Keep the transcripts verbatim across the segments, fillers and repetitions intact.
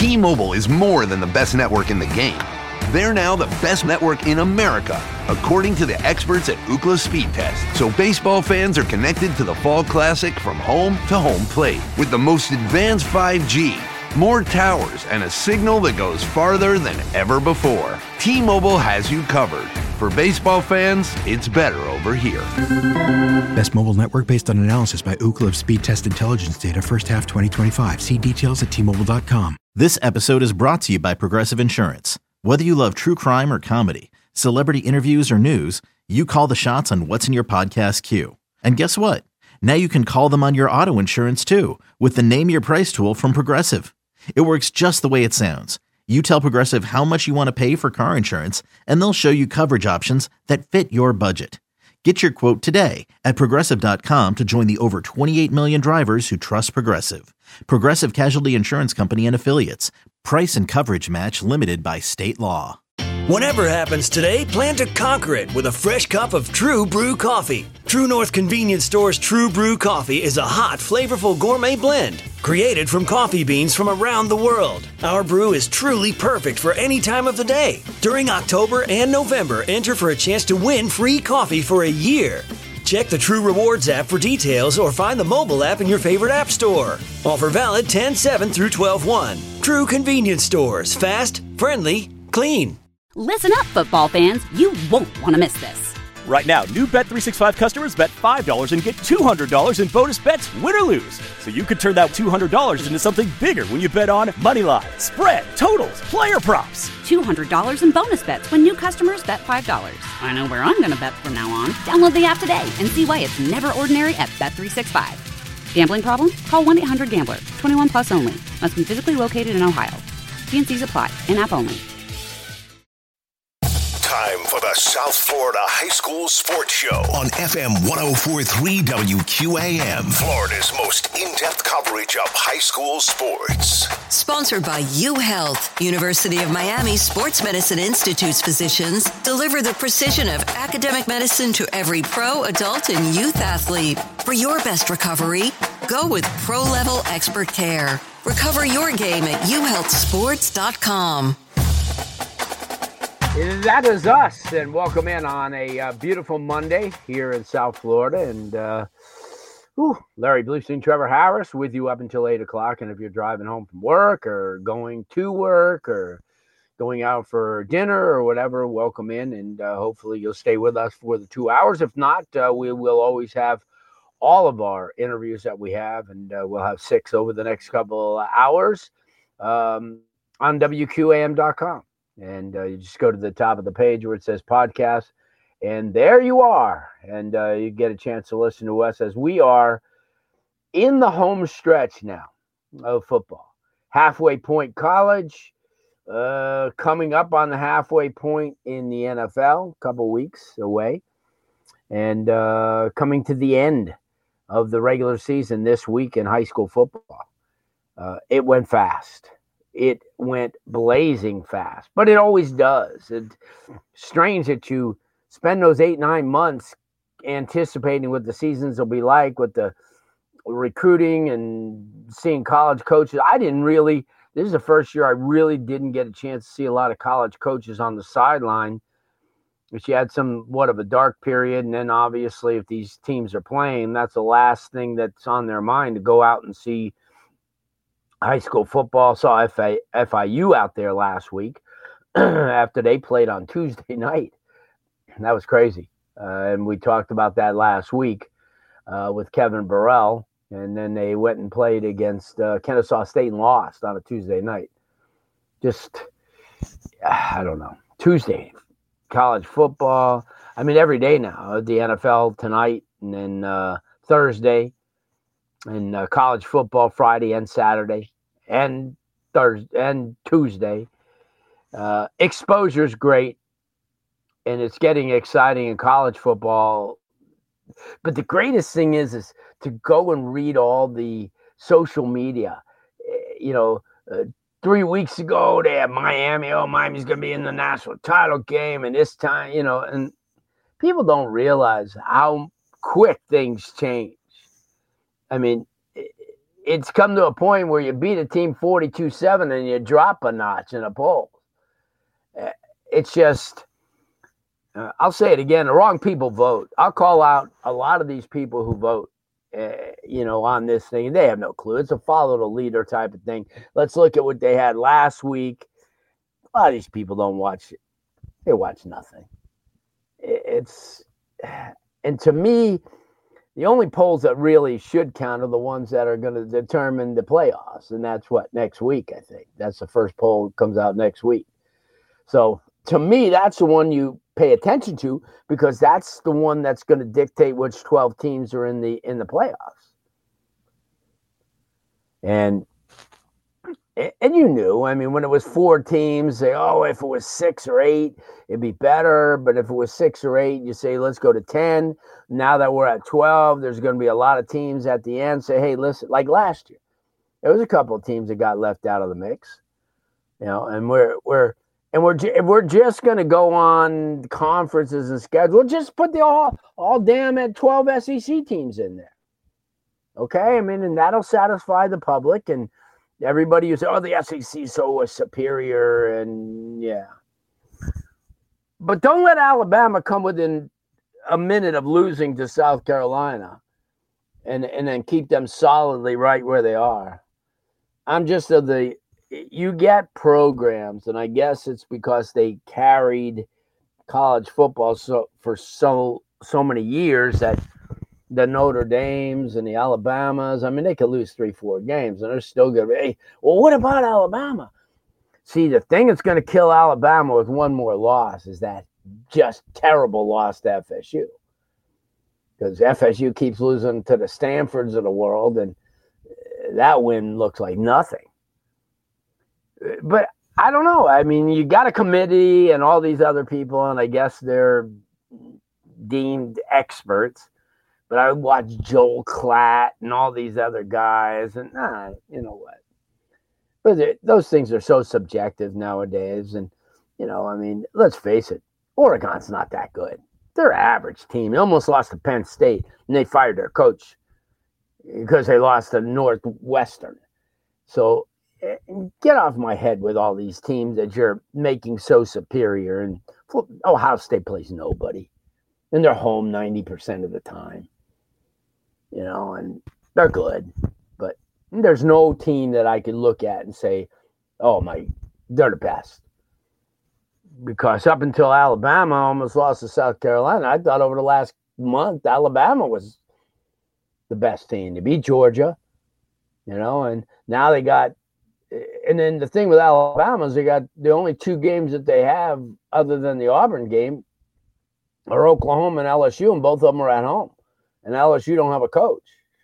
T-Mobile is more than the best network in the game. They're now the best network in America, according to the experts at Ookla Speed Test. So baseball fans are connected to the Fall Classic from home to home plate with the most advanced five G, more towers, and a signal that goes farther than ever before. T-Mobile has you covered. For baseball fans, it's better over here. Best mobile network based on analysis by Ookla of Speed Test Intelligence data first half twenty twenty-five. See details at T Mobile dot com. This episode is brought to you by Progressive Insurance. Whether you love true crime or comedy, celebrity interviews or news, you call the shots on what's in your podcast queue. And guess what? Now you can call them on your auto insurance too with the Name Your Price tool from Progressive. It works just the way it sounds. You tell Progressive how much you want to pay for car insurance, and they'll show you coverage options that fit your budget. Get your quote today at Progressive dot com to join the over twenty-eight million drivers who trust Progressive. Progressive Casualty Insurance Company and Affiliates. Price and coverage match limited by state law. Whatever happens today, plan to conquer it with a fresh cup of True Brew coffee. True North Convenience Store's True Brew coffee is a hot, flavorful gourmet blend created from coffee beans from around the world. Our brew is truly perfect for any time of the day. During October and November, enter for a chance to win free coffee for a year. Check the True Rewards app for details or find the mobile app in your favorite app store. Offer valid ten seven through twelve one. True Convenience Stores. Fast, friendly, clean. Listen up, football fans. You won't want to miss this. Right now, new Bet three sixty-five customers bet five dollars and get two hundred dollars in bonus bets, win or lose. So you could turn that two hundred dollars into something bigger when you bet on moneyline, spread, totals, player props. two hundred dollars in bonus bets when new customers bet five dollars. I know where I'm going to bet from now on. Download the app today and see why it's never ordinary at Bet three sixty-five. Gambling problem? Call one eight hundred gambler. twenty-one plus only. Must be physically located in Ohio. T and C's apply. In-app only. Time for the South Florida High School Sports Show on F M one oh four point three W Q A M, Florida's most in-depth coverage of high school sports. Sponsored by UHealth, University of Miami Sports Medicine Institute's physicians deliver the precision of academic medicine to every pro, adult, and youth athlete. For your best recovery, go with pro-level expert care. Recover your game at u health sports dot com. That is us, and welcome in on a uh, beautiful Monday here in South Florida. And uh, whew, Larry Bluestein, Trevor Harris with you up until eight o'clock. And if you're driving home from work or going to work or going out for dinner or whatever, welcome in. And uh, hopefully you'll stay with us for the two hours. If not, uh, we will always have all of our interviews that we have, and uh, we'll have six over the next couple of hours um, on W Q A M dot com. And uh, you just go to the top of the page where it says podcast, and there you are. And uh, you get a chance to listen to us as we are in the home stretch now of football. Halfway point college, uh, coming up on the halfway point in the N F L, a couple weeks away, and uh, coming to the end of the regular season this week in high school football. Uh, it went fast. It went blazing fast, but it always does. It's strange that you spend those eight, nine months anticipating what the seasons will be like with the recruiting and seeing college coaches. I didn't really, this is the first year I really didn't get a chance to see a lot of college coaches on the sideline. But you had somewhat of a dark period. And then obviously if these teams are playing, that's the last thing that's on their mind, to go out and see high school football. Saw F I U out there last week after they played on Tuesday night. That was crazy. Uh, and we talked about that last week uh, with Kevin Burrell. And then they went and played against uh, Kennesaw State and lost on a Tuesday night. Just, I don't know. Tuesday, college football. I mean, every day now. The N F L tonight, and then uh, Thursday. And uh, college football Friday and Saturday and Thursday and Tuesday. Uh, exposure is great, and it's getting exciting in college football. But the greatest thing is, is to go and read all the social media. You know, uh, three weeks ago they had Miami. Oh, Miami's going to be in the national title game, and this time, you know, and people don't realize how quick things change. I mean, it's come to a point where you beat a team forty-two seven and you drop a notch in a poll. It's just, uh, I'll say it again, the wrong people vote. I'll call out a lot of these people who vote, uh, you know, on this thing. They have no clue. It's a follow the leader type of thing. Let's look at what they had last week. A lot of these people don't watch it. They watch nothing. It's, and to me, the only polls that really should count are the ones that are going to determine the playoffs. And that's what, next week, I think. That's the first poll that comes out next week. So to me, that's the one you pay attention to, because that's the one that's going to dictate which twelve teams are in the in the playoffs. And and you knew, I mean, when it was four teams, say, oh, if it was six or eight, it'd be better. But if it was six or eight, you say, let's go to ten. Now that we're at twelve, there's going to be a lot of teams at the end say, hey, listen, like last year, there was a couple of teams that got left out of the mix, you know, and we're we're and we're if we're just going to go on conferences and schedule, just put the all all damn at twelve S E C teams in there, okay? I mean, and that'll satisfy the public and everybody who says, oh, the S E C is so superior, and yeah. But don't let Alabama come within a minute of losing to South Carolina and, and then keep them solidly right where they are. I'm just of the, you get programs, and I guess it's because they carried college football so for so so many years that the Notre Dames and the Alabamas, I mean, they could lose three, four games, and they're still going to be, hey, well, what about Alabama? See, the thing that's going to kill Alabama with one more loss is that just terrible loss to F S U. Because F S U keeps losing to the Stanfords of the world, and that win looks like nothing. But I don't know. I mean, you got a committee and all these other people, and I guess they're deemed experts. But I would watch Joel Klatt and all these other guys, and nah, you know what? But those things are so subjective nowadays. And, you know, I mean, let's face it, Oregon's not that good. They're an average team. They almost lost to Penn State, and they fired their coach because they lost to Northwestern. So get off my head with all these teams that you're making so superior. And Ohio State plays nobody, and they're home ninety percent of the time. You know, and they're good, but there's no team that I could look at and say, oh, my, they're the best. Because up until Alabama almost lost to South Carolina, I thought over the last month, Alabama was the best team. They beat Georgia, you know, and now they got, and then the thing with Alabama is they got the only two games that they have other than the Auburn game are Oklahoma and L S U, and both of them are at home. And L S U don't have a coach.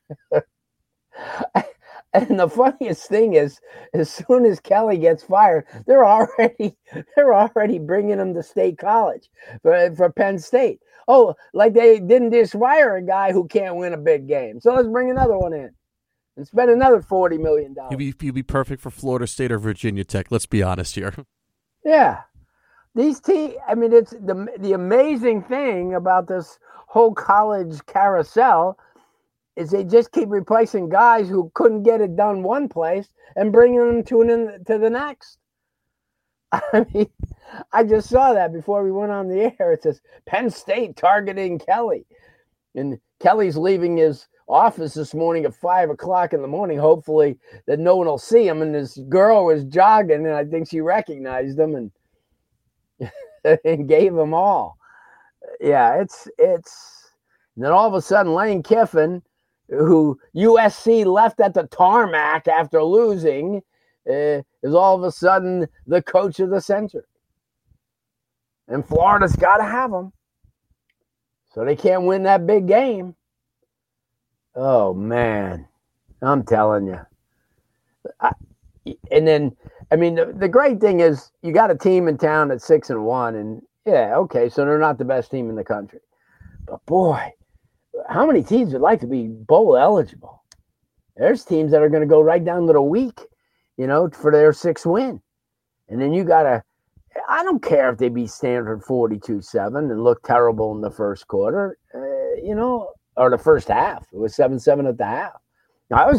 And the funniest thing is, as soon as Kelly gets fired, they're already they're already bringing him to State College for, for Penn State. Oh, like they didn't just fire a guy who can't win a big game. So let's bring another one in and spend another forty million dollars. He'd be, he'd be perfect for Florida State or Virginia Tech. Let's be honest here. Yeah. These teams, I mean, it's the the amazing thing about this whole college carousel is they just keep replacing guys who couldn't get it done one place and bringing them to an, to the next. I mean, I just saw that before we went on the air. It says Penn State targeting Kelly, and Kelly's leaving his office this morning at five o'clock in the morning. Hopefully that no one will see him. And this girl was jogging, and I think she recognized him and. and gave them all. Yeah, it's it's. And then all of a sudden, Lane Kiffin, who U S C left at the tarmac after losing, uh, is all of a sudden the coach of the century. And Florida's got to have him, so they can't win that big game. Oh man, I'm telling you. I, and then. I mean, the, the great thing is you got a team in town that's six and one, and yeah, okay, so they're not the best team in the country. But boy, how many teams would like to be bowl eligible? There's teams that are going to go right down to the week, you know, for their sixth win. And then you got to, I don't care if they beat Stanford forty-two seven and look terrible in the first quarter, uh, you know, or the first half. It was seven seven at the half. I was there.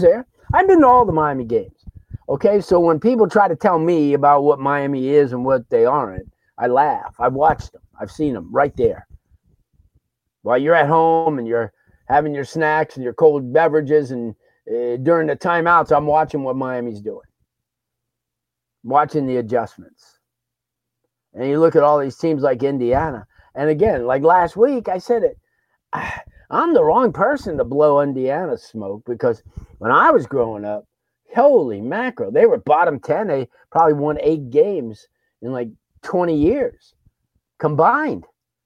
I've been to all the Miami games. Okay, so when people try to tell me about what Miami is and what they aren't, I laugh. I've watched them. I've seen them right there. While you're at home and you're having your snacks and your cold beverages, and uh, during the timeouts, I'm watching what Miami's doing. Watching the adjustments. And you look at all these teams like Indiana. And again, like last week, I said it. I'm the wrong person to blow Indiana smoke, because when I was growing up, holy mackerel, they were bottom ten. They probably won eight games in like twenty years combined.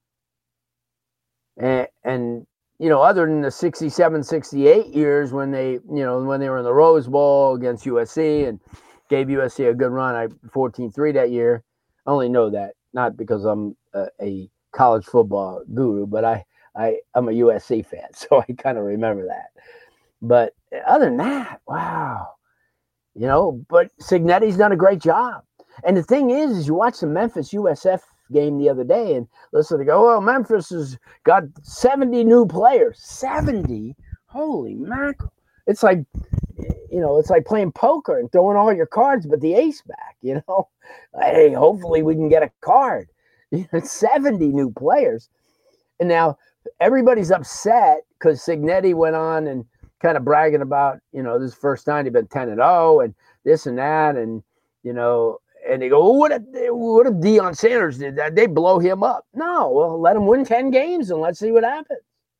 And, and you know, other than the sixty-seven, sixty-eight years when they, you know, when they were in the Rose Bowl against U S C and gave U S C a good run, I fourteen three that year. I only know that, not because I'm a, a college football guru, but I, I, I'm a U S C fan, so I kind of remember that. But other than that, wow. You know, but Cignetti's done a great job. And the thing is, is you watch the Memphis U S F game the other day, and listen to go, well, Memphis has got seventy new players. seventy? Holy mackerel. It's like, you know, it's like playing poker and throwing all your cards but the ace back, you know. Hey, hopefully we can get a card. seventy new players. And now everybody's upset because Cignetti went on and kind of bragging about, you know, this first time he'd been ten and oh and this and that. And, you know, and they go, well, what if, what if Deion Sanders did that? They blow him up. No, well, let him win ten games and let's see what happens.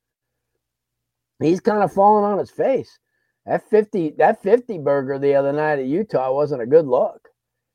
He's kind of falling on his face. That fifty, that fifty burger the other night at Utah wasn't a good look.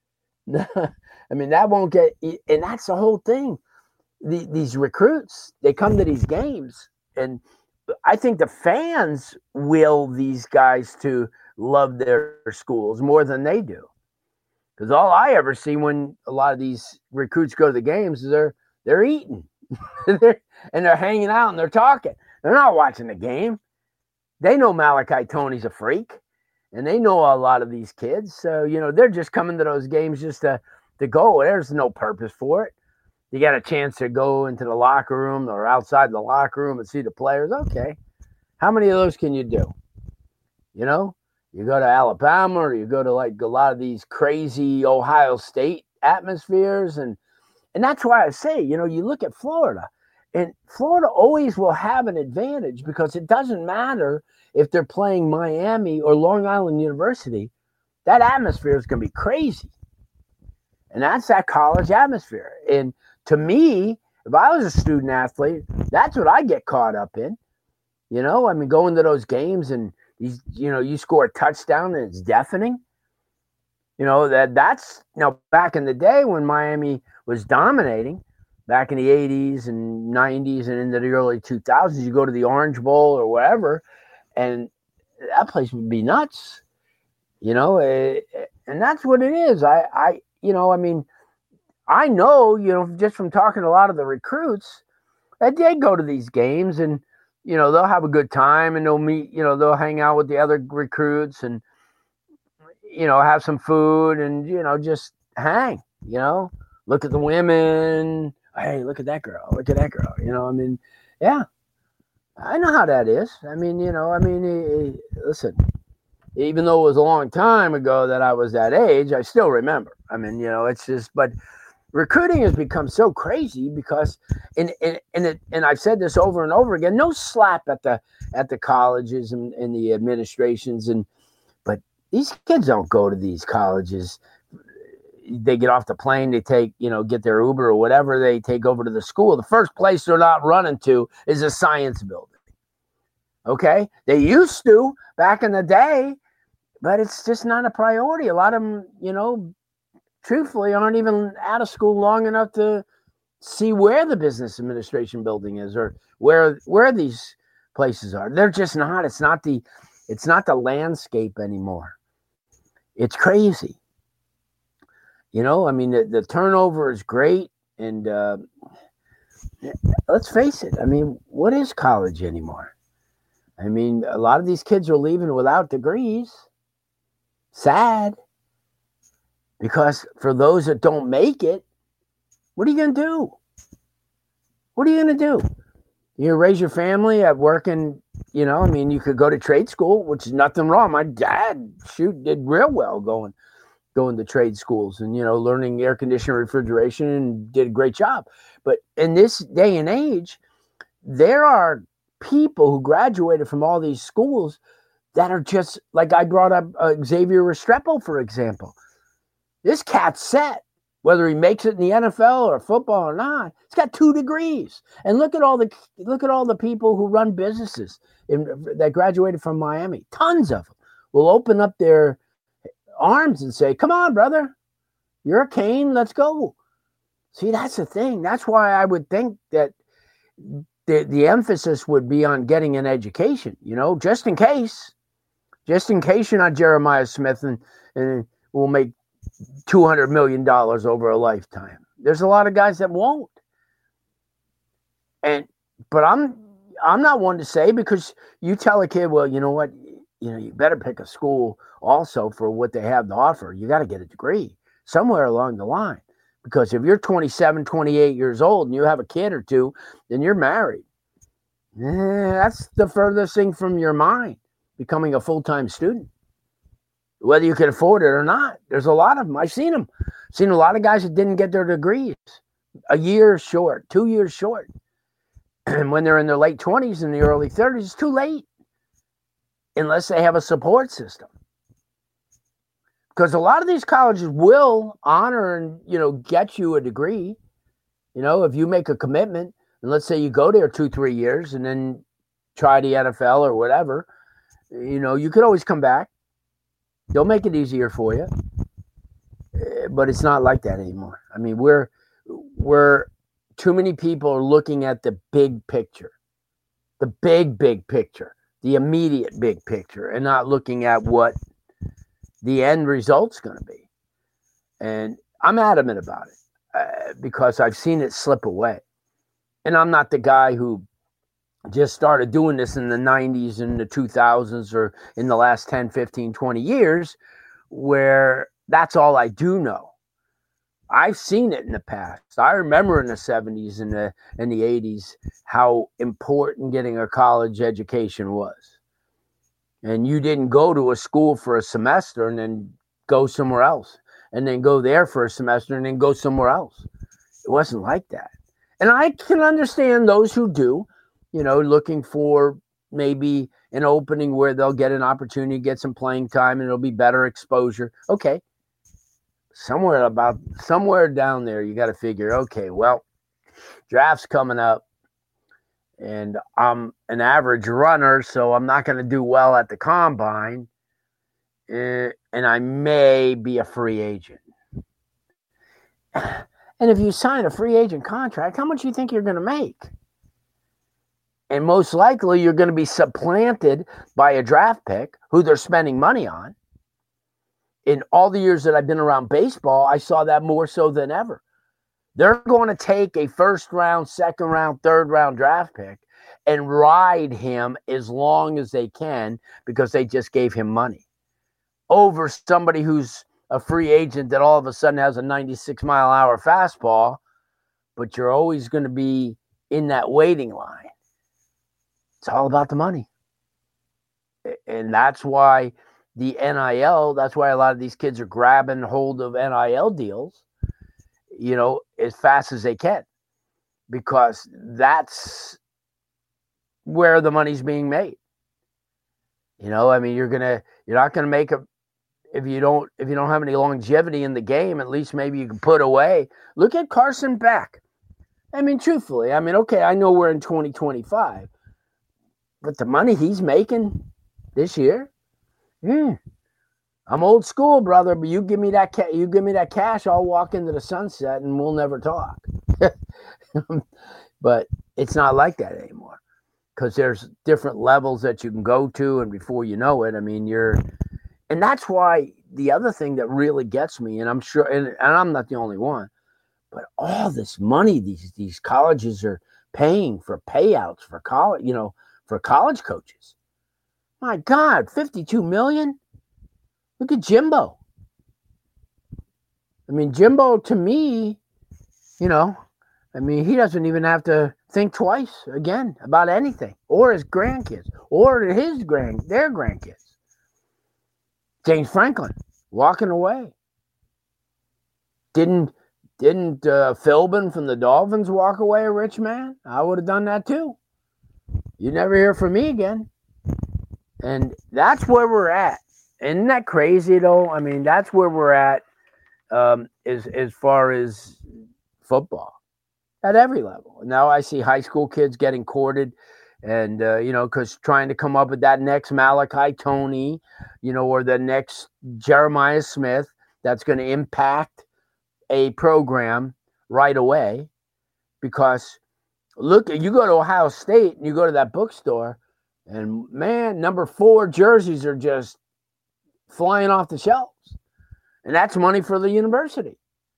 I mean, that won't get, and that's the whole thing. The, these recruits, they come to these games, and I think the fans will these guys to love their schools more than they do. Because all I ever see when a lot of these recruits go to the games is they're they're eating, they're, and they're hanging out and they're talking. They're not watching the game. They know Malachi Tony's a freak, and they know a lot of these kids. So, you know, they're just coming to those games just to, to go. There's no purpose for it. You got a chance to go into the locker room or outside the locker room and see the players. Okay. How many of those can you do? You know, you go to Alabama or you go to like a lot of these crazy Ohio State atmospheres. And, and that's why I say, you know, you look at Florida, and Florida always will have an advantage because it doesn't matter if they're playing Miami or Long Island University. That atmosphere is going to be crazy. And that's that college atmosphere. And to me, if I was a student athlete, that's what I get caught up in. You know, I mean, going to those games and, you, you know, you score a touchdown and it's deafening. You know, that that's, you know, back in the day when Miami was dominating, back in the eighties and nineties and into the early two thousands, you go to the Orange Bowl or wherever, and that place would be nuts. You know, and that's what it is. I, I, you know, I mean, I know, you know, just from talking to a lot of the recruits, that they go to these games and, you know, they'll have a good time and they'll meet, you know, they'll hang out with the other recruits and, you know, have some food and, you know, just hang, you know, look at the women. Hey, look at that girl. Look at that girl. You know, I mean, yeah, I know how that is. I mean, you know, I mean, listen, even though it was a long time ago that I was that age, I still remember. I mean, you know, it's just, but recruiting has become so crazy because, and and and, it, and I've said this over and over again, no slap at the at the colleges and, and the administrations, and but these kids don't go to these colleges. They get off the plane, they take, you know, get their Uber or whatever, they take over to the school. The first place they're not running to is a science building. Okay? They used to back in the day, but it's just not a priority. A lot of them, you know, truthfully aren't even out of school long enough to see where the business administration building is or where where these places are. They're just not. It's not the it's not the landscape anymore. It's crazy. You know, I mean, the, the turnover is great. And uh, let's face it. I mean, what is college anymore? I mean, a lot of these kids are leaving without degrees. Sad. Because for those that don't make it, what are you going to do? What are you going to do? You raise your family at working, you know, I mean, you could go to trade school, which is nothing wrong. My dad, shoot, did real well going, going to trade schools and, you know, learning air conditioning, refrigeration, and did a great job. But in this day and age, there are people who graduated from all these schools that are just, like I brought up uh, Xavier Restrepo, for example. This cat's set. Whether he makes it in the N F L or football or not, he's got two degrees. And look at all the look at all the people who run businesses in, that graduated from Miami. Tons of them will open up their arms and say, "Come on, brother, you're a Kane. Let's go." See, that's the thing. That's why I would think that the the emphasis would be on getting an education. You know, just in case, just in case you're not Jeremiah Smith and and will make two hundred million dollars over a lifetime. There's a lot of guys that won't. And, but I'm, I'm not one to say, because you tell a kid, well, you know what, you know, you better pick a school also for what they have to offer. You got to get a degree somewhere along the line, because if you're twenty-seven, twenty-eight years old and you have a kid or two, then you're married. Eh, that's the furthest thing from your mind, becoming a full-time student. Whether you can afford it or not. There's a lot of them. I've seen them. Seen a lot of guys that didn't get their degrees a year short, two years short. And when they're in their late twenties and the early thirties, it's too late unless they have a support system. Because a lot of these colleges will honor and, you know, get you a degree. You know, if you make a commitment, and let's say you go there two, three years and then try the N F L or whatever, you know, you could always come back. They'll make it easier for you, but it's not like that anymore. I mean, we're we're too many people are looking at the big picture, the big big picture, the immediate big picture, and not looking at what the end result's going to be. And I'm adamant about it uh, because I've seen it slip away. And I'm not the guy who just started doing this in the nineties and the two thousands or in the last ten, fifteen, twenty years, where that's all I do know. I've seen it in the past. I remember in the seventies and the and the eighties how important getting a college education was. And you didn't go to a school for a semester and then go somewhere else, and then go there for a semester and then go somewhere else. It wasn't like that. And I can understand those who do. You know, looking for maybe an opening where they'll get an opportunity to get some playing time and it'll be better exposure. Okay. Somewhere about somewhere down there, you got to figure, okay, well, draft's coming up and I'm an average runner, so I'm not going to do well at the combine. Uh, and I may be a free agent. And if you sign a free agent contract, how much do you think you're going to make? And most likely you're going to be supplanted by a draft pick who they're spending money on. In all the years that I've been around baseball, I saw that more so than ever. They're going to take a first round, second round, third round draft pick and ride him as long as they can because they just gave him money over somebody who's a free agent that all of a sudden has a ninety-six mile an hour fastball, but you're always going to be in that waiting line. It's all about the money. And that's why the N I L, that's why a lot of these kids are grabbing hold of N I L deals, you know, as fast as they can, because that's where the money's being made. You know, I mean, you're going to, you're not going to make a, if you don't, if you don't have any longevity in the game, at least maybe you can put away. Look at Carson Beck. I mean, truthfully, I mean, okay, I know we're in twenty twenty-five. But the money he's making this year, mm, I'm old school, brother. But you give me that, ca- you give me that cash, I'll walk into the sunset, and we'll never talk. But it's not like that anymore, because there's different levels that you can go to, and before you know it, I mean, you're, and that's why the other thing that really gets me, and I'm sure, and, and I'm not the only one, but all this money these these colleges are paying for payouts for college, you know. For college coaches. My God, fifty-two million? Look at Jimbo. I mean, Jimbo, to me, you know, I mean, he doesn't even have to think twice again about anything, or his grandkids, or his grand, their grandkids. James Franklin walking away. Didn't didn't uh, Philbin from the Dolphins walk away a rich man? I would have done that too. You never hear from me again. And that's where we're at. Isn't that crazy though? I mean, that's where we're at um, as as far as football at every level. Now I see high school kids getting courted, and uh, you know, because trying to come up with that next Malachi Tony, you know, or the next Jeremiah Smith that's going to impact a program right away. Because look, you go to Ohio State and you go to that bookstore, and man, number four jerseys are just flying off the shelves, and that's money for the university.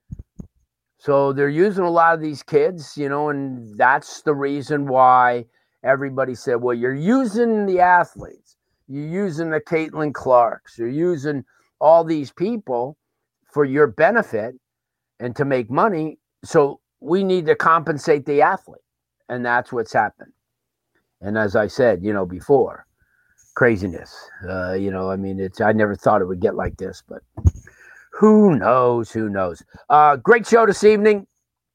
So they're using a lot of these kids, you know, and that's the reason why everybody said, well, you're using the athletes. You're using the Caitlin Clarks. You're using all these people for your benefit and to make money. So we need to compensate the athlete. And that's what's happened. And as I said, you know, before, craziness. Uh, you know, I mean, it's I never thought it would get like this, but who knows? Who knows? Uh, great show this evening.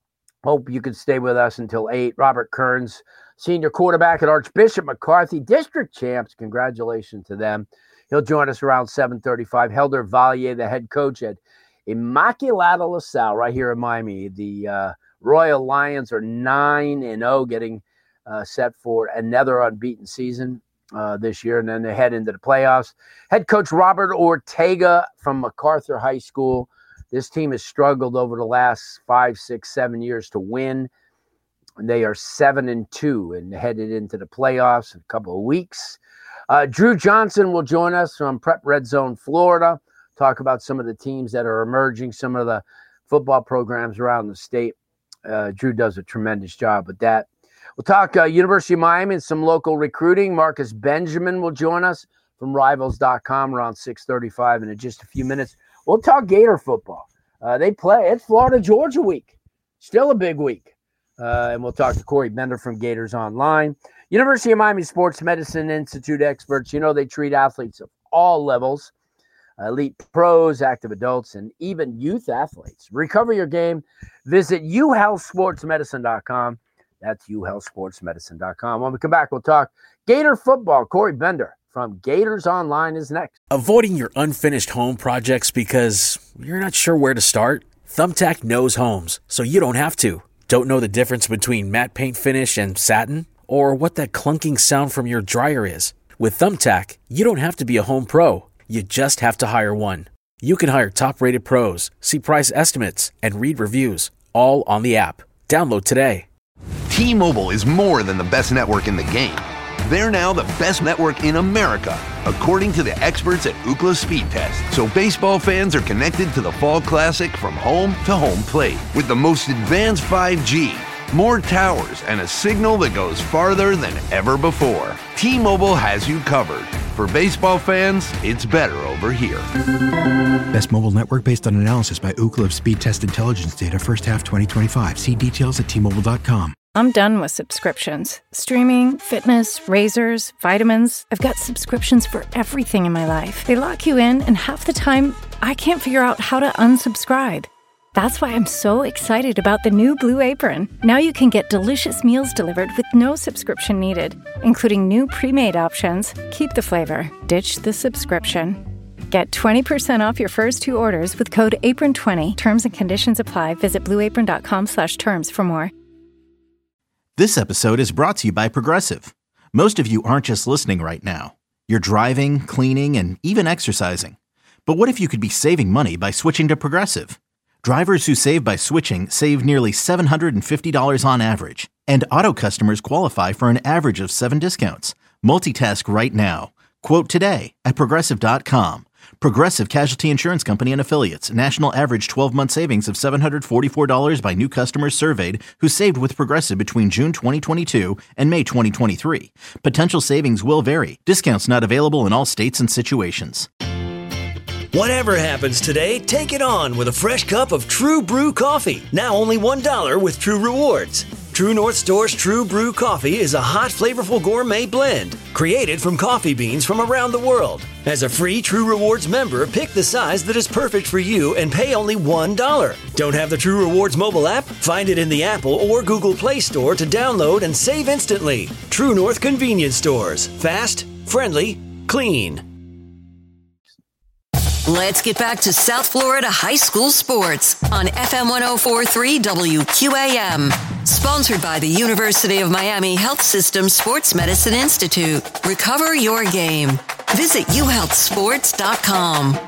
Hope you can stay with us until eight. Robert Kearns, senior quarterback at Archbishop McCarthy, district champs. Congratulations to them. He'll join us around seven thirty-five. Helder Valier, the head coach at Immaculata LaSalle, right here in Miami. The uh, Royal Lions are nine and oh, getting uh, set for another unbeaten season Uh, this year, and then they head into the playoffs. Head coach Robert Ortega from MacArthur High School. This team has struggled over the last five, six, seven years to win. And they are seven and two and headed into the playoffs in a couple of weeks. Uh, Drew Johnson will join us from Prep Red Zone, Florida. Talk about some of the teams that are emerging, some of the football programs around the state. Uh, Drew does a tremendous job with that. We'll talk uh, University of Miami and some local recruiting. Marcus Benjamin will join us from Rivals dot com around six thirty-five, and in just a few minutes, we'll talk Gator football. Uh, they play. It's Florida-Georgia week. Still a big week. Uh, and we'll talk to Corey Bender from Gators Online. University of Miami Sports Medicine Institute experts. You know, they treat athletes of all levels, elite pros, active adults, and even youth athletes. Recover your game. Visit u health sports medicine dot com. That's u health sports medicine dot com. When we come back, we'll talk Gator football. Corey Bender from Gators Online is next. Avoiding your unfinished home projects because you're not sure where to start? Thumbtack knows homes, so you don't have to. Don't know the difference between matte paint finish and satin? Or what that clunking sound from your dryer is? With Thumbtack, you don't have to be a home pro. You just have to hire one. You can hire top-rated pros, see price estimates, and read reviews, all on the app. Download today. T-Mobile is more than the best network in the game. They're now the best network in America, according to the experts at Ookla Speed Test. So baseball fans are connected to the Fall Classic from home to home plate with the most advanced five G, more towers, and a signal that goes farther than ever before. T-Mobile has you covered. For baseball fans, it's better over here. Best mobile network based on analysis by Ookla of Speed Test Intelligence data first half twenty twenty-five. See details at T Mobile dot com. I'm done with subscriptions. Streaming, fitness, razors, vitamins. I've got subscriptions for everything in my life. They lock you in, and half the time, I can't figure out how to unsubscribe. That's why I'm so excited about the new Blue Apron. Now you can get delicious meals delivered with no subscription needed, including new pre-made options. Keep the flavor, ditch the subscription. Get twenty percent off your first two orders with code apron twenty. Terms and conditions apply. Visit blue apron dot com slash terms for more. This episode is brought to you by Progressive. Most of you aren't just listening right now. You're driving, cleaning, and even exercising. But what if you could be saving money by switching to Progressive? Drivers who save by switching save nearly seven hundred fifty dollars on average. And auto customers qualify for an average of seven discounts. Multitask right now. Quote today at progressive dot com. Progressive Casualty Insurance Company and Affiliates. National average twelve-month savings of seven hundred forty-four dollars by new customers surveyed who saved with Progressive between June twenty twenty-two and May twenty twenty-three. Potential savings will vary. Discounts not available in all states and situations. Whatever happens today, take it on with a fresh cup of True Brew coffee. Now only one dollar with True Rewards. True North Store's True Brew Coffee is a hot, flavorful gourmet blend created from coffee beans from around the world. As a free True Rewards member, pick the size that is perfect for you and pay only one dollar. Don't have the True Rewards mobile app? Find it in the Apple or Google Play Store to download and save instantly. True North Convenience Stores. Fast, friendly, clean. Let's get back to South Florida high school sports on F M one oh four point three W Q A M. Sponsored by the University of Miami Health System Sports Medicine Institute. Recover your game. Visit u health sports dot com.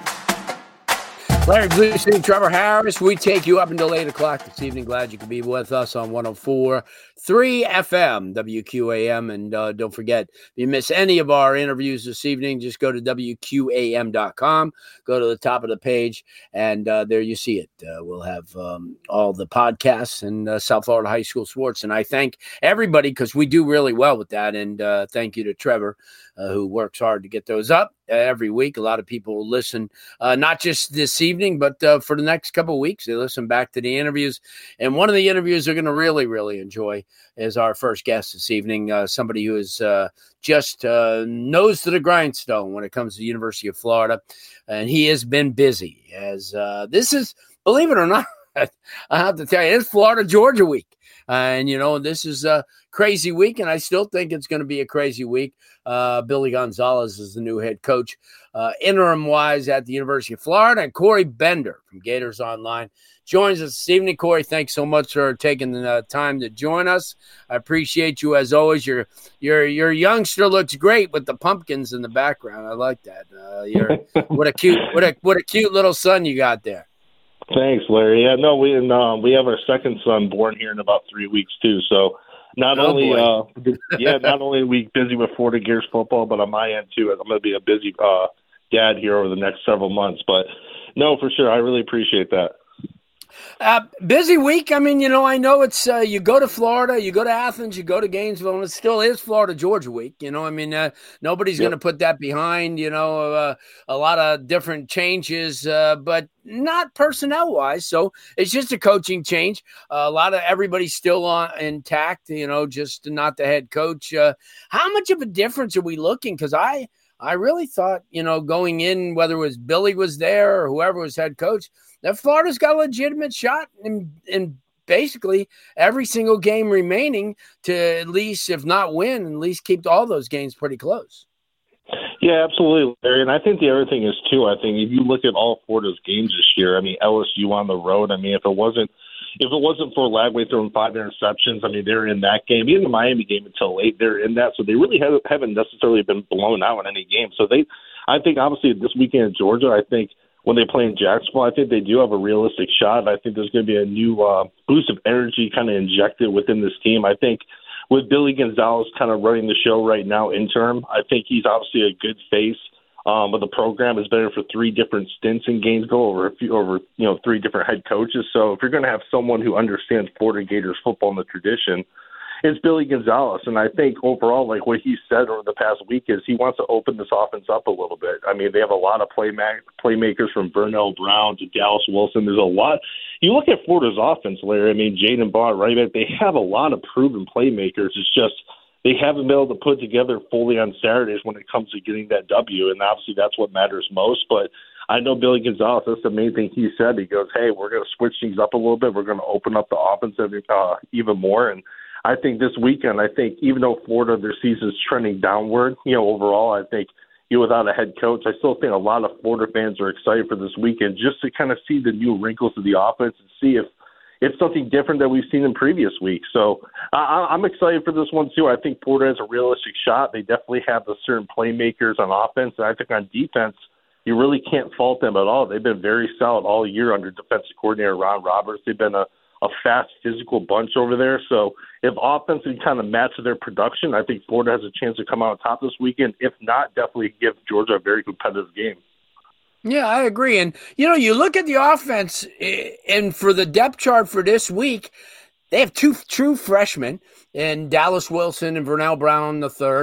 Larry Bluestein, Trevor Harris. We take you up until eight o'clock this evening. Glad you could be with us on one oh four point three F M, W Q A M. And uh, don't forget, if you miss any of our interviews this evening, just go to W Q A M dot com. Go to the top of the page, and uh, there you see it. Uh, we'll have um, all the podcasts and uh, South Florida high school sports. And I thank everybody because we do really well with that. And uh, thank you to Trevor, uh, who works hard to get those up every week. A lot of people will listen, uh, not just this evening, but uh, for the next couple of weeks. They listen back to the interviews. And one of the interviews they're going to really, really enjoy is our first guest this evening, uh, somebody who is uh, just uh, nose to the grindstone when it comes to the University of Florida. And he has been busy as uh, this is, believe it or not, I have to tell you, it's Florida Georgia week. Uh, and, you know, this is a crazy week, and I still think it's going to be a crazy week. Uh, Billy Gonzalez is the new head coach, uh, interim-wise at the University of Florida. And Corey Bender from Gators Online joins us this evening. Corey, thanks so much for taking the uh, time to join us. I appreciate you as always. Your your your youngster looks great with the pumpkins in the background. I like that. Uh, you're what a cute what a what a cute little son you got there. Thanks, Larry. Yeah, no, we um, we have our second son born here in about three weeks too. So not oh, only uh, yeah, not only are we busy with Florida Gators football, but on my end too, I'm going to be a busy uh, dad here over the next several months. But no, for sure, I really appreciate that. Uh, busy week. I mean, you know, I know it's uh, you go to Florida, you go to Athens, you go to Gainesville, and it still is Florida Georgia week. You know, I mean, uh, nobody's yep. going to put that behind. You know, uh, a lot of different changes, uh, but not personnel wise. So it's just a coaching change. Uh, a lot of everybody's still on intact. You know, just not the head coach. Uh, how much of a difference are we looking? Because I, I really thought, you know, going in, whether it was Billy was there or whoever was head coach, that Florida's got a legitimate shot in, in basically every single game remaining to at least, if not win, at least keep all those games pretty close. Yeah, absolutely, Larry. And I think the other thing is, too, I think if you look at all Florida's games this year, I mean, L S U on the road, I mean, if it wasn't if it wasn't for Lagway throwing five interceptions, I mean, they're in that game. Even the Miami game until late, they're in that. So they really haven't, haven't necessarily been blown out in any game. So they, I think, obviously, this weekend in Georgia, I think, when they play in Jacksonville, I think they do have a realistic shot. I think there's going to be a new uh, boost of energy kind of injected within this team. I think with Billy Gonzalez kind of running the show right now interim, I think he's obviously a good face. Um, but the program has been in for three different stints in Gainesville over a few, over you know three different head coaches. So if you're going to have someone who understands Florida Gators football and the tradition, it's Billy Gonzalez. And I think overall, like what he said over the past week is he wants to open this offense up a little bit. I mean, they have a lot of playma- playmakers from Vernell Brown to Dallas Wilson. There's a lot. You look at Florida's offense, Larry, I mean, Jaden Barr, right back, they have a lot of proven playmakers. It's just they haven't been able to put together fully on Saturdays when it comes to getting that W. And obviously that's what matters most. But I know Billy Gonzalez, that's the main thing he said. He goes, hey, we're going to switch things up a little bit. We're going to open up the offense uh, even more. And I think this weekend, I think even though Florida, their season is trending downward, you know, overall, I think you know, without a head coach, I still think a lot of Florida fans are excited for this weekend just to kind of see the new wrinkles of the offense and see if it's something different that we've seen in previous weeks. So I, I'm excited for this one, too. I think Florida has a realistic shot. They definitely have the certain playmakers on offense. And I think on defense, you really can't fault them at all. They've been very solid all year under defensive coordinator Ron Roberts. They've been a a fast, physical bunch over there. So if offense can kind of match their production, I think Florida has a chance to come out on top this weekend. If not, definitely give Georgia a very competitive game. Yeah, I agree. And, you know, you look at the offense, and for the depth chart for this week, they have two true freshmen in Dallas Wilson and Vernell Brown the third.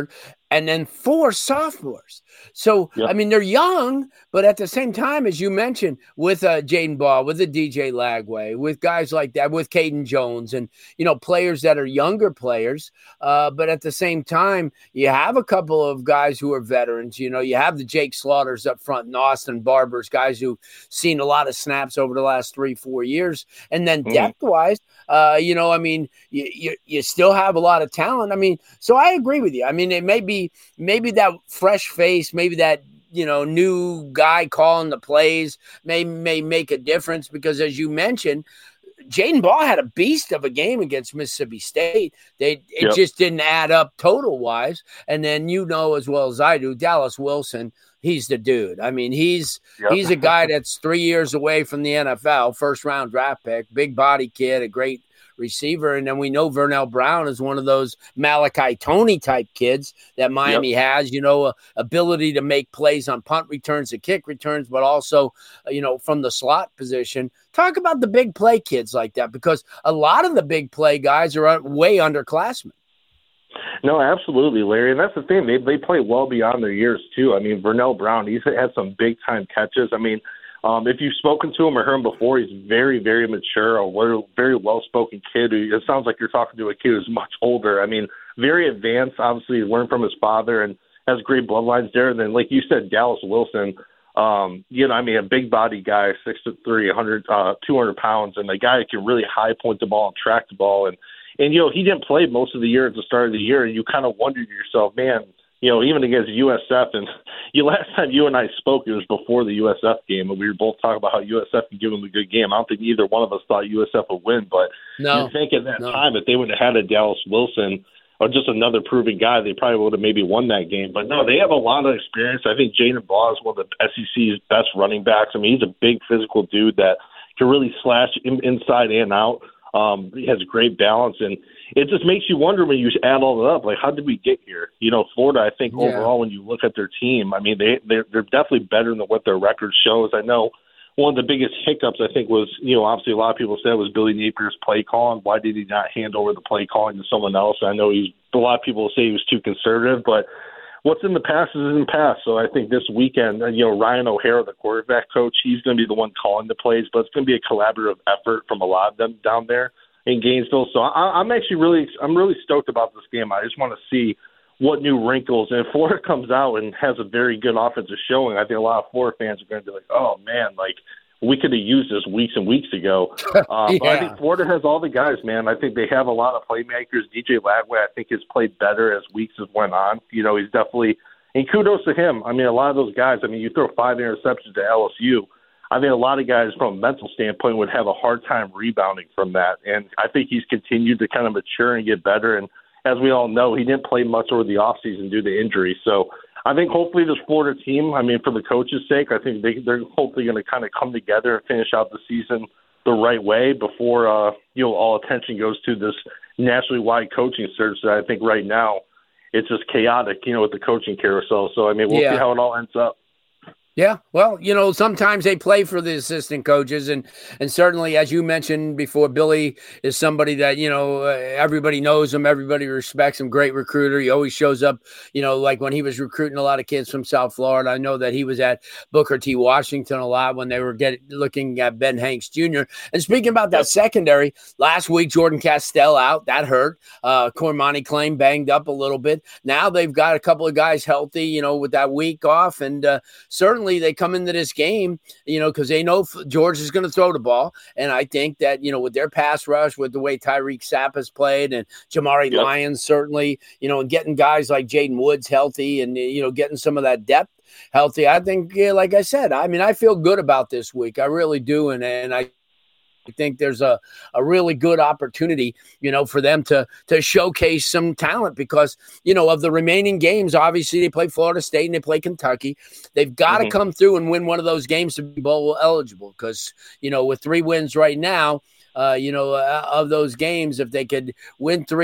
and then four sophomores. So, yep. I mean, they're young, but at the same time, as you mentioned, with uh, Jaden Ball, with the D J Lagway, with guys like that, with Caden Jones, and, you know, players that are younger players. Uh, but at the same time, you have a couple of guys who are veterans. You know, you have the Jake Slaughters up front and Austin Barbers, guys who've seen a lot of snaps over the last three, four years. And then mm. depth-wise, uh, you know, I mean, you, you, you still have a lot of talent. I mean, so I agree with you. I mean, it may be maybe that fresh face, maybe that, you know, new guy calling the plays may may make a difference because, as you mentioned, Jaden Ball had a beast of a game against Mississippi State. They it yep. just didn't add up total wise. And then, you know, as well as I do, Dallas Wilson, he's the dude. I mean, he's yep. he's a guy that's three years away from the N F L, first round draft pick, big body kid, a great receiver. And then we know Vernell Brown is one of those Malachi Toney type kids that Miami yep. has, you know, a, ability to make plays on punt returns and kick returns, but also, you know, from the slot position. Talk about the big play kids like that, because a lot of the big play guys are way underclassmen. No, absolutely, Larry. And that's the thing. They they play well beyond their years, too. I mean, Vernell Brown, he's had some big-time catches. I mean, Um, if you've spoken to him or heard him before, he's very, very mature, a very well-spoken kid. It sounds like you're talking to a kid who's much older. I mean, very advanced. Obviously, learned from his father and has great bloodlines there. And then, like you said, Dallas Wilson, um, you know, I mean, a big-body guy, six foot three, one hundred, uh, two hundred pounds, and a guy that can really high-point the ball and track the ball. And, and, you know, he didn't play most of the year at the start of the year, and you kind of wondered to yourself, man, you know, even against U S F, and you last time you and I spoke, it was before the U S F game, and we were both talking about how U S F could give them a good game. I don't think either one of us thought U S F would win, but no, you think at that no. time if they would have had a Dallas Wilson or just another proven guy, they probably would have maybe won that game. But no, they have a lot of experience. I think Jaden Ball is one of the S E C's best running backs. I mean, he's a big physical dude that can really slash in, inside and out. Um, he has great balance, and it just makes you wonder when you add all that up, like, how did we get here? You know, Florida, I think, yeah. overall, when you look at their team, I mean, they, they're, they're definitely better than what their record shows. I know one of the biggest hiccups, I think, was, you know, obviously a lot of people said was Billy Napier's play calling. Why did he not hand over the play calling to someone else? I know he's, a lot of people say he was too conservative, but what's in the past is in the past. So I think this weekend, you know, Ryan O'Hara, the quarterback coach, he's going to be the one calling the plays, but it's going to be a collaborative effort from a lot of them down there in Gainesville. So I, I'm actually really, I'm really stoked about this game. I just want to see what new wrinkles, and if Florida comes out and has a very good offensive showing, I think a lot of Florida fans are going to be like, oh man, like we could have used this weeks and weeks ago. Uh, yeah. But I think Florida has all the guys, man. I think they have a lot of playmakers. D J Lagway, I think, has played better as weeks have went on. You know, he's definitely, and kudos to him. I mean, a lot of those guys, I mean, you throw five interceptions to L S U, I think a lot of guys from a mental standpoint would have a hard time rebounding from that. And I think he's continued to kind of mature and get better. And as we all know, he didn't play much over the offseason due to injury. So I think hopefully this Florida team, I mean, for the coach's sake, I think they, they're hopefully going to kind of come together and finish out the season the right way before, uh, you know, all attention goes to this nationally wide coaching search that I think right now it's just chaotic, you know, with the coaching carousel. So, I mean, we'll yeah. see how it all ends up. Yeah, well, you know, sometimes they play for the assistant coaches, and and certainly, as you mentioned before, Billy is somebody that, you know, uh, everybody knows him, everybody respects him, great recruiter. He always shows up, you know, like when he was recruiting a lot of kids from South Florida. I know that he was at Booker T. Washington a lot when they were getting looking at Ben Hanks Junior And speaking about that secondary, last week, Jordan Castell out, that hurt. Uh, Cormani Claim banged up a little bit. Now they've got a couple of guys healthy, you know, with that week off, and uh, certainly they come into this game, you know, because they know George is going to throw the ball. And I think that, you know, with their pass rush, with the way Tyreek Sapp has played and Jamari yep. Lyons, certainly, you know, and getting guys like Jaden Woods healthy and, you know, getting some of that depth healthy. I think, yeah, like I said, I mean, I feel good about this week. I really do. And, and I, I think there's a, a really good opportunity, you know, for them to to showcase some talent because, you know, of the remaining games, obviously they play Florida State and they play Kentucky. They've got to mm-hmm. come through and win one of those games to be bowl eligible because, you know, with three wins right now, uh, you know, uh, of those games, if they could win three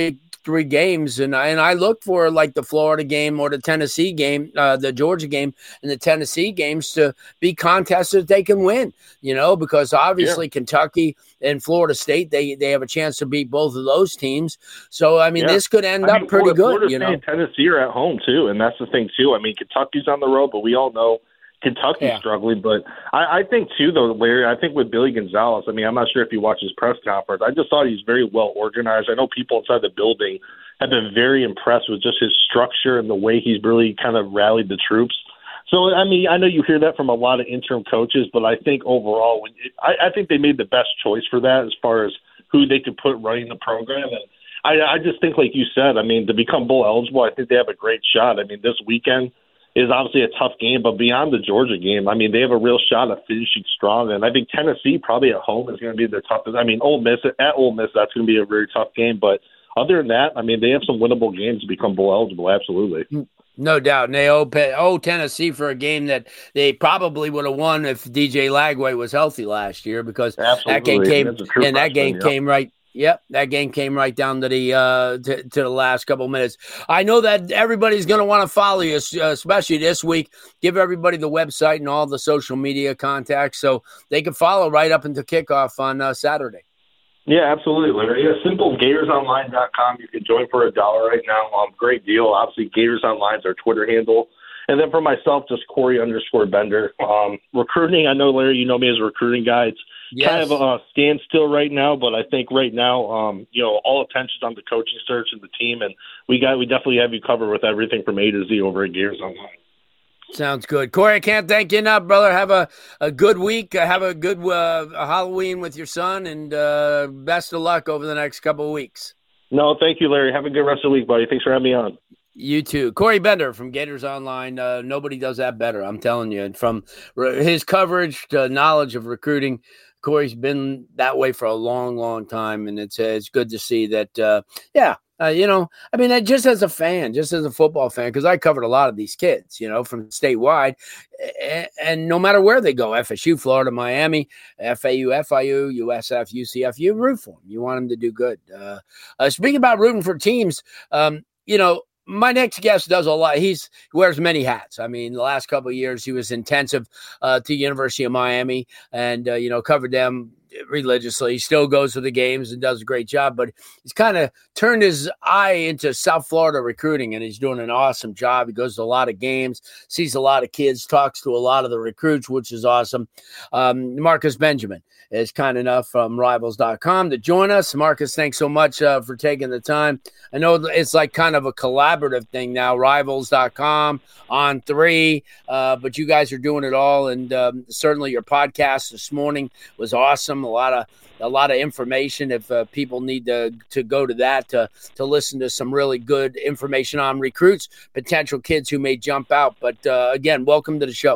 three games, and I, and I look for like the Florida game or the Tennessee game, uh, the Georgia game and the Tennessee games to be contests that they can win, you know, because obviously yeah. Kentucky and Florida State, they, they have a chance to beat both of those teams. So, I mean, yeah. this could end I mean, up pretty Florida, good, Florida you know. State and Tennessee are at home too, and that's the thing too. I mean, Kentucky's on the road, but we all know Kentucky's yeah. struggling, but I, I think too, though, Larry, I think with Billy Gonzalez, I mean, I'm not sure if you watched his press conference. I just thought he's very well organized. I know people inside the building have been very impressed with just his structure and the way he's really kind of rallied the troops. So, I mean, I know you hear that from a lot of interim coaches, but I think overall, when it, I, I think they made the best choice for that as far as who they could put running the program. And I, I just think, like you said, I mean, to become bowl eligible, I think they have a great shot. I mean, this weekend is obviously a tough game, but beyond the Georgia game, I mean, they have a real shot at finishing strong. And I think Tennessee probably at home is going to be their toughest. I mean, Ole Miss, at Ole Miss, that's going to be a very tough game. But other than that, I mean, they have some winnable games to become bowl eligible, absolutely. No doubt. And they owe, owe Tennessee for a game that they probably would have won if D J Lagway was healthy last year, because absolutely. that game came, and that game yep. came right. Yep, that game came right down to the uh, to, to the last couple minutes. I know that everybody's going to want to follow you, especially this week. Give everybody the website and all the social media contacts so they can follow right up into kickoff on uh, Saturday. Yeah, absolutely, Larry. Yeah, simple, Gators Online dot com. You can join for a dollar right now. Um, great deal. Obviously, Gators Online is our Twitter handle. And then for myself, just Corey underscore Bender. Um, recruiting, I know, Larry, you know me as a recruiting guy. It's yes. kind of a standstill right now, but I think right now, um, you know, all attention's on the coaching search and the team, and we got we definitely have you covered with everything from A to Z over at Gators Online. Sounds good. Corey, I can't thank you enough, brother. Have a, a good week. Have a good uh, Halloween with your son, and uh, best of luck over the next couple of weeks. No, thank you, Larry. Have a good rest of the week, buddy. Thanks for having me on. You too. Corey Bender from Gators Online. Uh, nobody does that better, I'm telling you. And from re- his coverage to knowledge of recruiting, Corey's been that way for a long, long time. And it's uh, it's good to see that, uh, yeah, uh, you know, I mean, just as a fan, just as a football fan, because I covered a lot of these kids, you know, from statewide. And, and no matter where they go, F S U, Florida, Miami, F A U, F I U, U S F, U C F, you root for them. You want them to do good. Uh, uh, speaking about rooting for teams, um, you know, my next guest does a lot. He's he wears many hats. I mean, the last couple of years, he was intensive uh, to University of Miami and, uh, you know, covered them religiously. He still goes to the games and does a great job, but he's kind of turned his eye into South Florida recruiting, and he's doing an awesome job. He goes to a lot of games, sees a lot of kids, talks to a lot of the recruits, which is awesome. Um, Marcus Benjamin is kind enough from Rivals dot com to join us. Marcus, thanks so much uh, for taking the time. I know it's like kind of a collaborative thing now, Rivals dot com, On three, uh, but you guys are doing it all, and um, certainly your podcast this morning was awesome. A lot of a lot of information. If uh, people need to to go to that to to listen to some really good information on recruits, potential kids who may jump out. But uh, again, welcome to the show.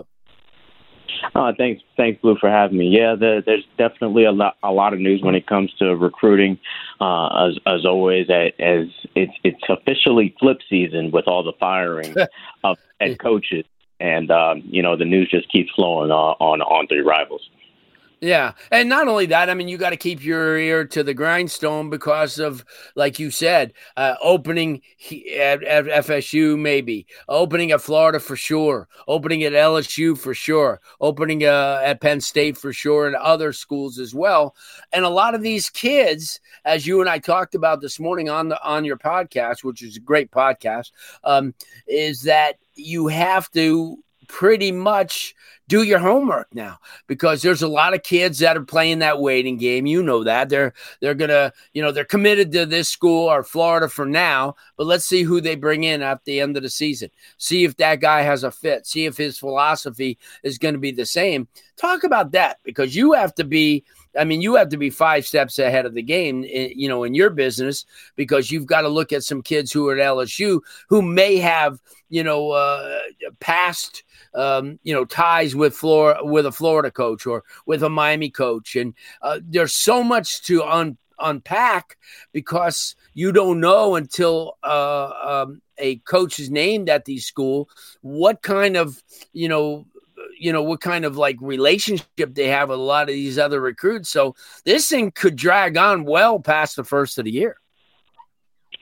Uh, thanks, thanks, Blue, for having me. Yeah, the, there's definitely a lot, a lot of news when it comes to recruiting. Uh, as, as always, as it's it's officially flip season with all the firing of head coaches, and um, you know the news just keeps flowing on on, on three Rivals. Yeah. And not only that, I mean, you got to keep your ear to the grindstone because of, like you said, uh, opening at, at F S U, maybe opening at Florida for sure, opening at L S U for sure, opening uh, at Penn State for sure, and other schools as well. And a lot of these kids, as you and I talked about this morning on the, on your podcast, which is a great podcast, um, is that you have to pretty much do your homework now, because there's a lot of kids that are playing that waiting game. You know that they're they're gonna, you know, they're committed to this school or Florida for now, but let's see who they bring in at the end of the season. See if that guy has a fit. See if his philosophy is going to be the same. Talk about that, because you have to be. I mean, you have to be five steps ahead of the game, you know, in your business, because you've got to look at some kids who are at L S U who may have, you know, uh, past, um, you know, ties with Florida, with a Florida coach or with a Miami coach. And uh, there's so much to un- unpack because you don't know until uh, um, a coach is named at the school what kind of, you know, you know, what kind of like relationship they have with a lot of these other recruits. So this thing could drag on well past the first of the year.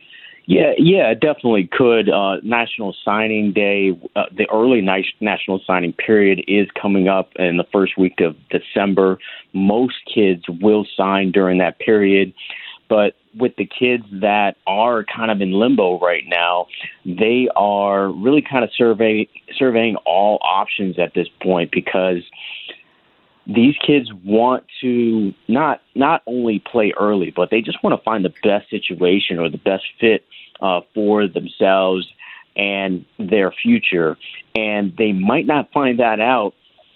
Yeah, yeah, it definitely could. Uh, National Signing Day, uh, the early ni- National Signing period is coming up in the first week of December. Most kids will sign during that period, but with the kids that are kind of in limbo right now, they are really kind of survey, surveying all options at this point because these kids want to not not only play early, but they just want to find the best situation or the best fit uh, for themselves and their future. And they might not find that out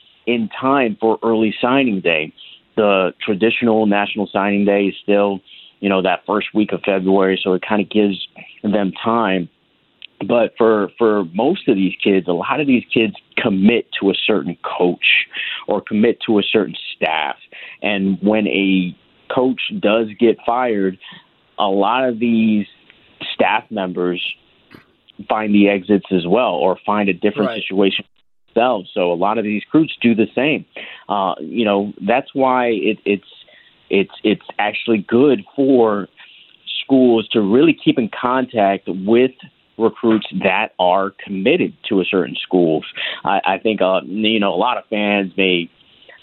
in time for early signing day. The traditional National Signing Day is still, you know, that first week of February, so it kind of gives them time. But for for most of these kids, a lot of these kids commit to a certain coach or commit to a certain staff. And when a coach does get fired, a lot of these staff members find the exits as well or find a different right. situation themselves. So a lot of these recruits do the same. Uh, you know, that's why it, it's it's it's actually good for schools to really keep in contact with recruits that are committed to a certain schools. I, I think, uh, you know, a lot of fans may,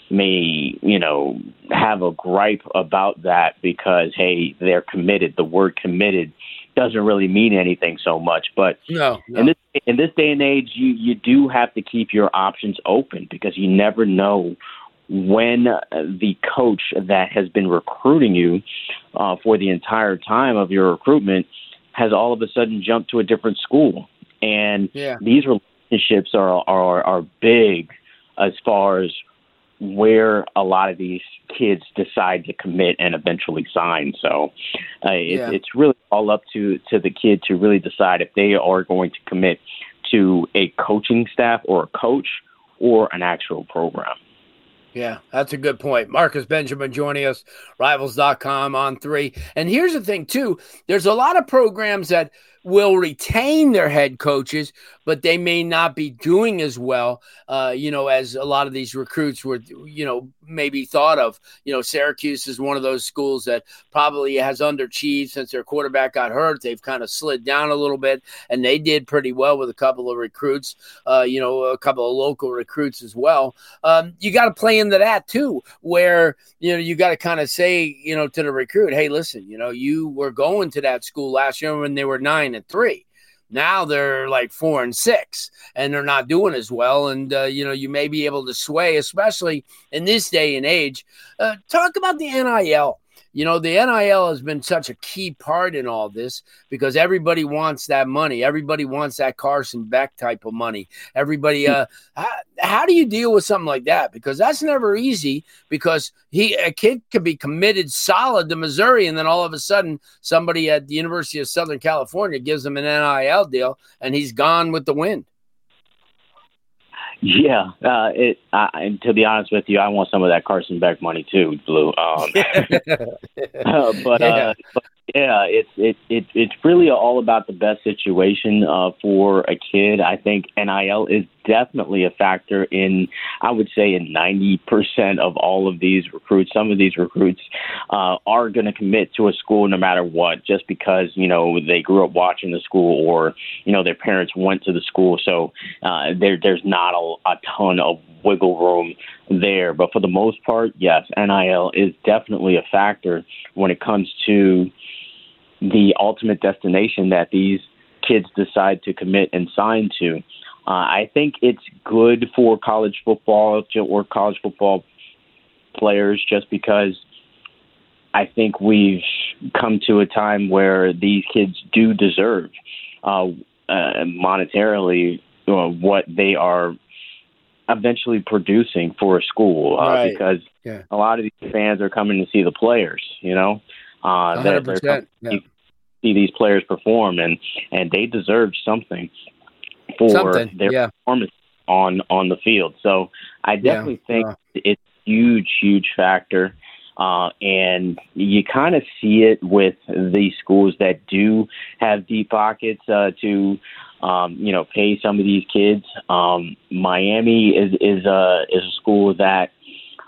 may, you know, have a gripe about that because, hey, they're committed. The word committed doesn't really mean anything so much. But no, no. in this in this day and age, you, you do have to keep your options open because you never know when the coach that has been recruiting you uh, for the entire time of your recruitment has all of a sudden jumped to a different school. And yeah. these relationships are, are are big as far as where a lot of these kids decide to commit and eventually sign. So uh, it, yeah. it's really all up to, to the kid to really decide if they are going to commit to a coaching staff or a coach or an actual program. Yeah, that's a good point. Marcus Benjamin joining us, Rivals dot com on three. And here's the thing, too. There's a lot of programs that will retain their head coaches, but they may not be doing as well, uh, you know, as a lot of these recruits were, you know, maybe thought of. You know, Syracuse is one of those schools that probably has underachieved since their quarterback got hurt. They've kind of slid down a little bit, and they did pretty well with a couple of recruits, uh, you know, a couple of local recruits as well. Um, you got to play into that, too, where, you know, you got to kind of say, you know, to the recruit, hey, listen, you know, you were going to that school last year when they were nine and three. Now they're like four and six, and they're not doing as well. And, uh, you know, you may be able to sway, especially in this day and age. Uh, talk about the N I L. You know, the N I L has been such a key part in all this because everybody wants that money. Everybody wants that Carson Beck type of money. Everybody, uh, how, how do you deal with something like that? Because that's never easy because he, a kid can be committed solid to Missouri, and then all of a sudden somebody at the University of Southern California gives him an N I L deal, and he's gone with the wind. Yeah, uh, it. Uh, and to be honest with you, I want some of that Carson Beck money too, Blue. Um, uh, but, yeah. uh, but yeah, it's it, it it's really all about the best situation uh, for a kid. I think N I L is definitely a factor in, I would say, in ninety percent of all of these recruits. Some of these recruits uh, are going to commit to a school no matter what, just because, you know, they grew up watching the school or, you know, their parents went to the school. So uh, there there's not a, a ton of wiggle room there. But for the most part, yes, N I L is definitely a factor when it comes to the ultimate destination that these kids decide to commit and sign to. Uh, I think it's good for college football or college football players just because I think we've come to a time where these kids do deserve uh, uh, monetarily uh, what they are eventually producing for a school uh, right. because yeah. a lot of these fans are coming to see the players, you know. Uh, they're, they're coming yeah. to see these players perform, and, and they deserve something for something. their yeah. performance on, on the field. So I definitely yeah. think yeah. it's a huge, huge factor. Uh, and you kind of see it with the schools that do have deep pockets uh, to, um, you know, pay some of these kids. Um, Miami is is a is a school that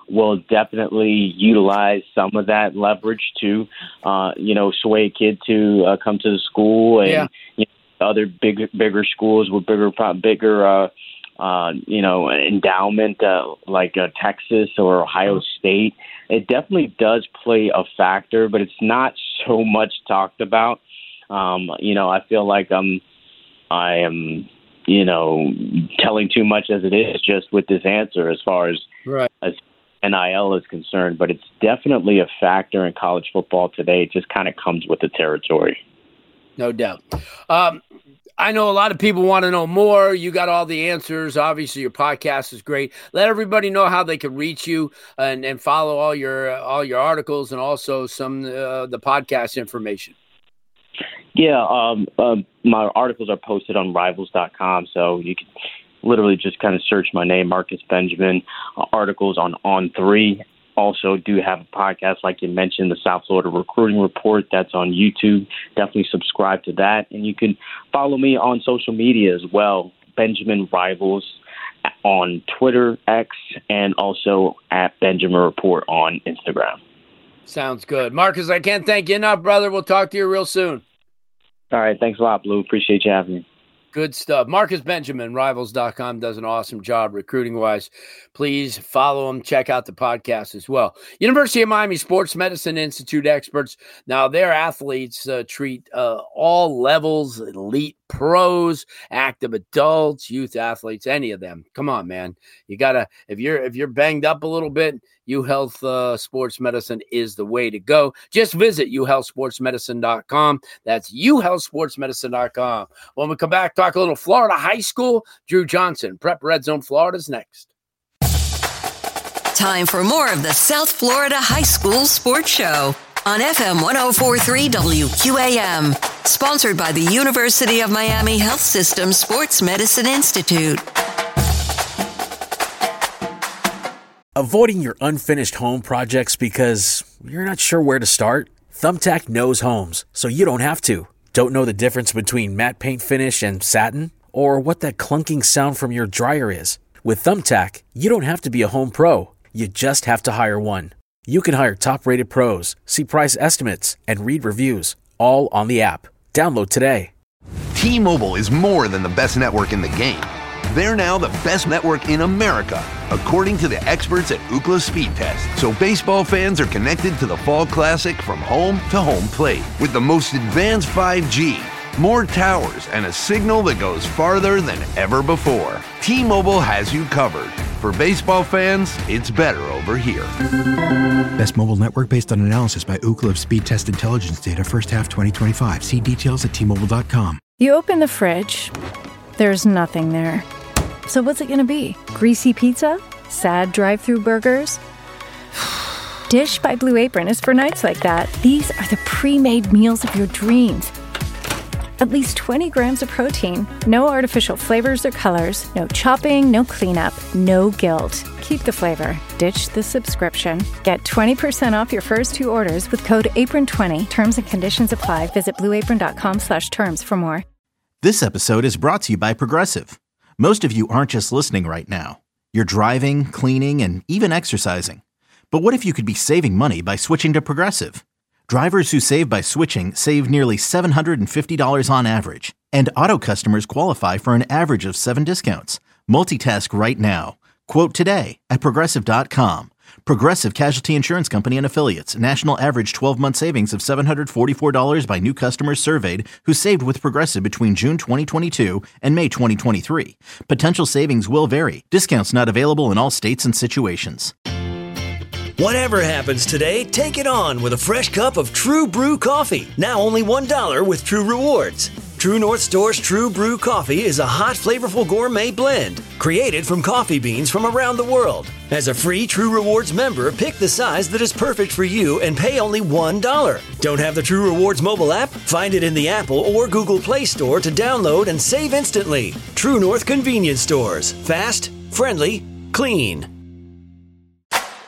will definitely utilize some of that leverage to, uh, you know, sway a kid to uh, come to the school, and yeah. you know, other big, bigger schools with bigger, bigger, uh, uh, you know, endowment uh, like uh, Texas or Ohio State. It definitely does play a factor, but it's not so much talked about. Um, you know, I feel like I'm, I am, you know, telling too much as it is just with this answer as far as, right. as N I L is concerned, but it's definitely a factor in college football today. It just kind of comes with the territory. No doubt. Um, I know a lot of people want to know more. You got all the answers. Obviously, your podcast is great. Let everybody know how they can reach you and, and follow all your uh, all your articles and also some uh, the podcast information. Yeah, um, uh, my articles are posted on rivals dot com, so you can literally just kind of search my name, Marcus Benjamin. Uh, articles on On three. Also do have a podcast, like you mentioned, the South Florida Recruiting Report. That's on YouTube. Definitely subscribe to that. And you can follow me on social media as well, Benjamin Rivals on Twitter, X, and also at Benjamin Report on Instagram. Sounds good. Marcus, I can't thank you enough, brother. We'll talk to you real soon. All right. Thanks a lot, Blue. Appreciate you having me. Good stuff. Marcus Benjamin, rivals dot com, does an awesome job recruiting-wise. Please follow him. Check out the podcast as well. University of Miami Sports Medicine Institute experts. Now, their athletes uh, treat uh, all levels, elite pros, active adults, youth athletes, any of them. Come on, man. You got to, if you're if you're banged up a little bit, UHealth uh, Sports Medicine is the way to go. Just visit u health sports medicine dot com. That's u health sports medicine dot com. When we come back, talk a little Florida high school. Drew Johnson, Prep Red Zone Florida's next. Time for more of the South Florida High School Sports Show on F M one oh four point three W Q A M. Sponsored by the University of Miami Health System Sports Medicine Institute. Avoiding your unfinished home projects because you're not sure where to start? Thumbtack knows homes, so you don't have to. Don't know the difference between matte paint finish and satin? Or what that clunking sound from your dryer is? With Thumbtack, you don't have to be a home pro. You just have to hire one. You can hire top-rated pros, see price estimates, and read reviews, all on the app. Download today. T-Mobile is more than the best network in the game. They're now the best network in America, according to the experts at Ookla Speed Test. So baseball fans are connected to the Fall Classic from home to home plate with the most advanced five G, more towers, and a signal that goes farther than ever before. T-Mobile has you covered. For baseball fans, it's better over here. Best mobile network based on analysis by Ookla Speed Test Intelligence data first half twenty twenty-five. See details at T Mobile dot com. You open the fridge, there's nothing there. So what's it going to be? Greasy pizza? Sad drive-through burgers? Dish by Blue Apron is for nights like that. These are the pre-made meals of your dreams. At least twenty grams of protein, no artificial flavors or colors, no chopping, no cleanup, no guilt. Keep the flavor. Ditch the subscription. Get twenty percent off your first two orders with code apron twenty. Terms and conditions apply. Visit blue apron dot com slash terms for more. This episode is brought to you by Progressive. Most of you aren't just listening right now. You're driving, cleaning, and even exercising. But what if you could be saving money by switching to Progressive? Drivers who save by switching save nearly seven hundred fifty dollars on average. And auto customers qualify for an average of seven discounts. Multitask right now. Quote today at progressive dot com. Progressive Casualty Insurance Company and Affiliates. National average twelve-month savings of seven hundred forty-four dollars by new customers surveyed who saved with Progressive between June twenty twenty-two and May twenty twenty-three. Potential savings will vary. Discounts not available in all states and situations. Whatever happens today, take it on with a fresh cup of True Brew coffee. Now only one dollar with True Rewards. True North Store's True Brew Coffee is a hot, flavorful gourmet blend created from coffee beans from around the world. As a free True Rewards member, pick the size that is perfect for you and pay only one dollar. Don't have the True Rewards mobile app? Find it in the Apple or Google Play Store to download and save instantly. True North Convenience Stores. Fast, friendly, clean.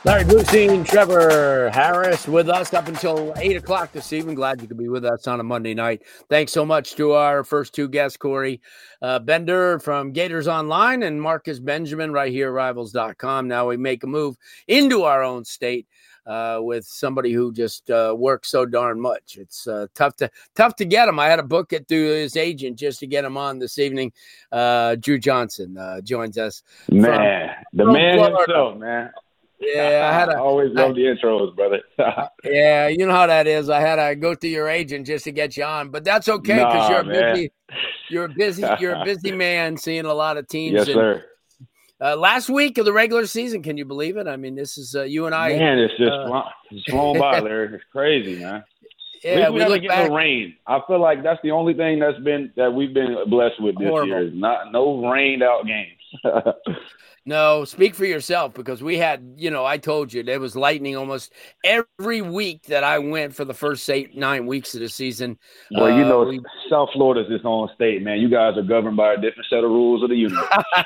Larry Bluestein, Trevor Harris with us up until eight o'clock this evening. Glad you could be with us on a Monday night. Thanks so much to our first two guests, Corey uh, Bender from Gators Online and Marcus Benjamin right here at Rivals dot com. Now we make a move into our own state uh, with somebody who just uh, works so darn much. It's uh, tough to tough to get him. I had to book it through his agent just to get him on this evening. Uh, Drew Johnson uh, joins us. Man, from, the from man Florida. himself, man. Yeah, I had I a, always love I, the intros, brother. yeah, you know how that is. I had to go through your agent just to get you on, but that's okay because Nah, you're a man. busy, you're a busy, you're a busy man seeing a lot of teams. Yes, and, sir. Uh, last week of the regular season, can you believe it? I mean, this is uh, you and I. Man, it's just uh, flown, it's flown by, Larry. It's crazy, man. Yeah, At least we, we haven't look get back. no rain. I feel like that's the only thing that's been that we've been blessed with this Horrible. year. Is not no rained out games. No, speak for yourself because we had, you know, I told you there was lightning almost every week that I went for the first eight, nine weeks of the season. Well, you Uh, know, we- South Florida's its own state, man. You guys are governed by a different set of rules of the universe.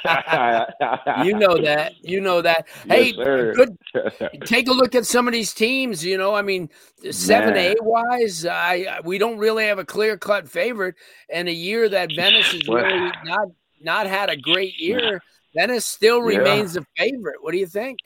you know that. You know that. Hey, Yes, sir. good. Take a look at some of these teams. You know, I mean, seven A Man. wise, I we don't really have a clear cut favorite. And a year that Venice has Well- really not not had a great year, Venice still Yeah. remains the favorite. What do you think?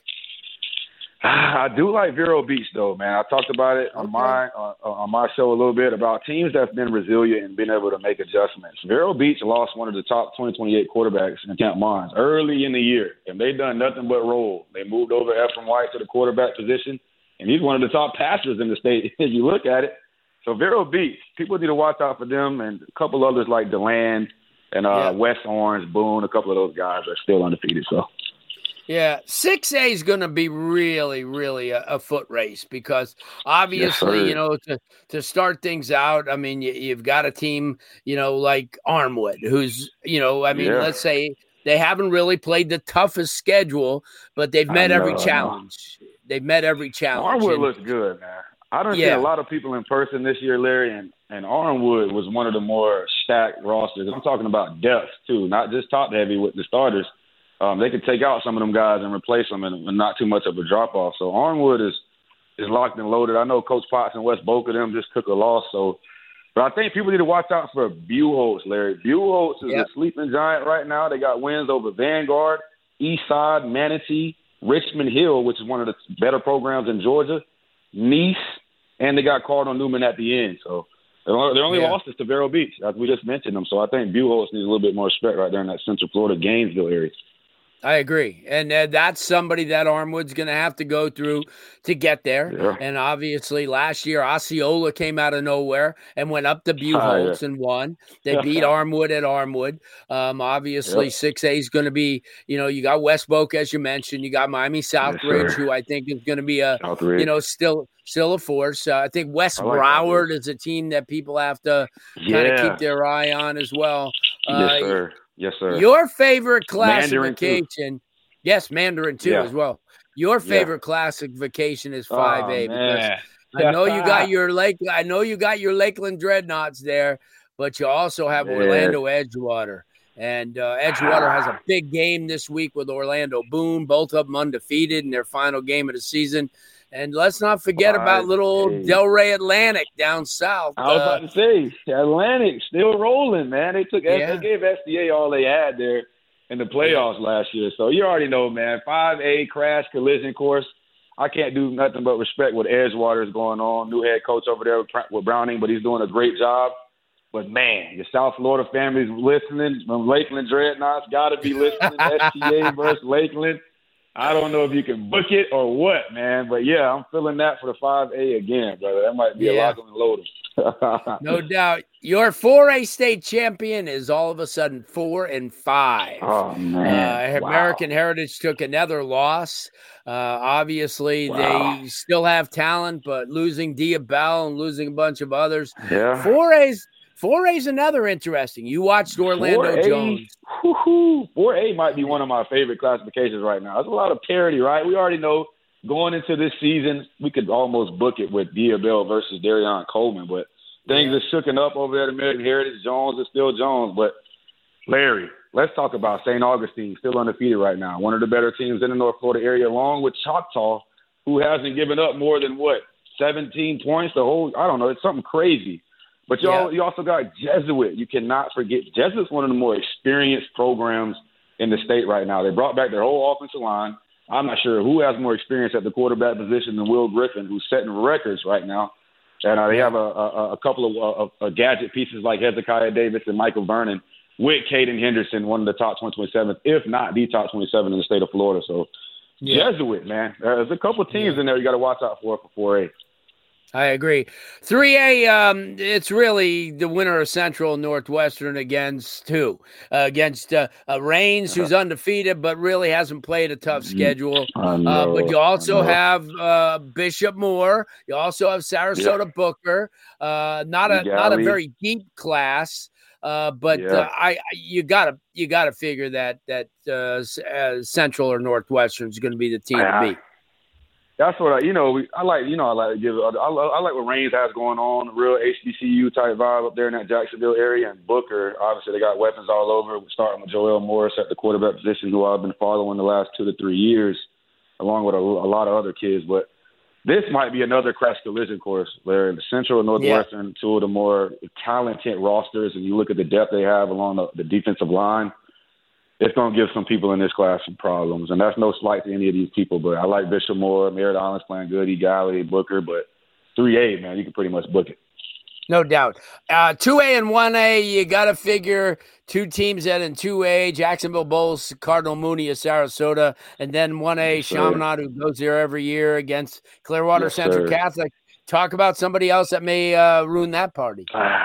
I do like Vero Beach, though, man. I talked about it on my uh, on my show a little bit about teams that's been resilient and been able to make adjustments. Vero Beach lost one of the top twenty twenty-eight quarterbacks in Camp Mines early in the year, and they done nothing but roll. They moved over Ephraim White to the quarterback position, and he's one of the top passers in the state if you look at it. So Vero Beach, people need to watch out for them, and a couple others like DeLand and uh, Yeah. West Orange, Boone, a couple of those guys are still undefeated. So. Yeah, six A is going to be really, really a, a foot race because obviously, sir. you know, to, to start things out, I mean, you, you've got a team, you know, like Armwood, who's, you know, I mean, Yeah. let's say they haven't really played the toughest schedule, but they've I met every know, I know. challenge. They've met every challenge. Armwood And- looks good, man. I done Yeah. seen a lot of people in person this year, Larry, and, and Armwood was one of the more stacked rosters. I'm talking about depth, too, not just top-heavy with the starters. Um, they could take out some of them guys and replace them and, and not too much of a drop-off. So Armwood is is locked and loaded. I know Coach Potts and Wes Boca them just took a loss. So, But I think people need to watch out for Buchholz, Larry. Buchholz is Yep. a sleeping giant right now. They got wins over Vanguard, Eastside, Manatee, Richmond Hill, which is one of the better programs in Georgia, Nice, and they got Cardinal Newman at the end. So their only, their only Yeah. loss is to Vero Beach, as we just mentioned them. So I think Buchholz needs a little bit more respect right there in that Central Florida, Gainesville area. I agree. And uh, that's somebody that Armwood's going to have to go through to get there. Yeah. And obviously last year, Osceola came out of nowhere and went up to Buchholz yeah. and won. They beat Armwood at Armwood. Um, obviously, Yep. six A is going to be, you know, you got West Boca, as you mentioned. You got Miami Southridge, sir. who I think is going to be a, Southridge. you know, still still a force. Uh, I think West I like Broward is a team that people have to kind of Yeah. keep their eye on as well. Uh, Yes, sir. Yes, sir. Your favorite Mandarin, too. classification, yes, Mandarin too Yeah. as well. Your Yeah. favorite classification is five A Oh, because man. I know you got your Lake. I know you got your Lakeland Dreadnoughts there, but you also have Yeah. Orlando Edgewater, and uh, Edgewater has a big game this week with Orlando Boone. Both of them undefeated in their final game of the season. And let's not forget about little old five A. Delray Atlantic down south. I was Uh, about to say, Atlantic still rolling, man. They took Yeah. they gave S D A all they had there in the playoffs last year. So you already know, man. five A crash collision course. I can't do nothing but respect what Edgewater is going on. New head coach over there with, with Browning, but he's doing a great job. But man, your South Florida family's listening. From Lakeland Dreadnoughts got to be listening. S T A versus Lakeland. I don't know if you can book it or what, man. But yeah, I'm feeling that for the five A again, brother. That might be Yeah. a lock and load 'em. No doubt. Your four A state champion is all of a sudden four and five. Oh, man. Uh, Wow. American Heritage took another loss. Uh, obviously, Wow. they still have talent, but losing Dia Bell and losing a bunch of others. Yeah. Four A's, four A's another interesting. You watched Orlando four A, Jones. whoo-hoo, four A might be one of my favorite classifications right now. There's a lot of parity, right? We already know going into this season, we could almost book it with Dia Bell versus Darion Coleman, but things are shooken up over there at American Heritage. Jones is still Jones, but Larry, let's talk about Saint Augustine, still undefeated right now. One of the better teams in the North Florida area, along with Choctaw, who hasn't given up more than, what, seventeen points the whole – I don't know. It's something crazy. But you, Yeah. all, you also got Jesuit. You cannot forget. Jesuit's one of the more experienced programs in the state right now. They brought back their whole offensive line. I'm not sure who has more experience at the quarterback position than Will Griffin, who's setting records right now. And uh, they have a, a, a couple of uh, uh, gadget pieces like Hezekiah Davis and Michael Vernon with Caden Henderson, one of the top twenty-seven, if not the top twenty-seven in the state of Florida. So Yeah. Jesuit, man. There's a couple teams in there you got to watch out for for four A. I agree. three A, um, it's really the winner of Central and Northwestern against who? Uh, against uh, uh, Reigns, who's undefeated, but really hasn't played a tough schedule. I know, uh, but you also I know. have uh, Bishop Moore. You also have Sarasota Yeah. Booker. Uh, not a Lee not a Galley. very deep class, uh, but Yeah. uh, I, I you gotta you gotta figure that that uh, S- uh, Central or Northwestern is going to be the team to beat. That's what I, you know, we, I like, you know, I like to give, I, I, I like what Reigns has going on, a real H B C U type vibe up there in that Jacksonville area. And Booker, obviously, they got weapons all over, starting with Joel Morris at the quarterback position, who I've been following the last two to three years, along with a, a lot of other kids. But this might be another crash collision course where the Central and Northwestern, two of the more talented rosters, and you look at the depth they have along the, the defensive line, it's going to give some people in this class some problems. And that's no slight to any of these people, but I like Bishop Moore, Merritt Island's playing good, E. Galley, Booker, but three A, man, you can pretty much book it. No doubt. Uh, two A and one A, you got to figure two teams that in two A, Jacksonville Bulls, Cardinal Mooney of Sarasota, and then one A, Yes, sir. Chaminade, who goes there every year against Clearwater Yes, Central sir. Catholic. Talk about somebody else that may uh, ruin that party.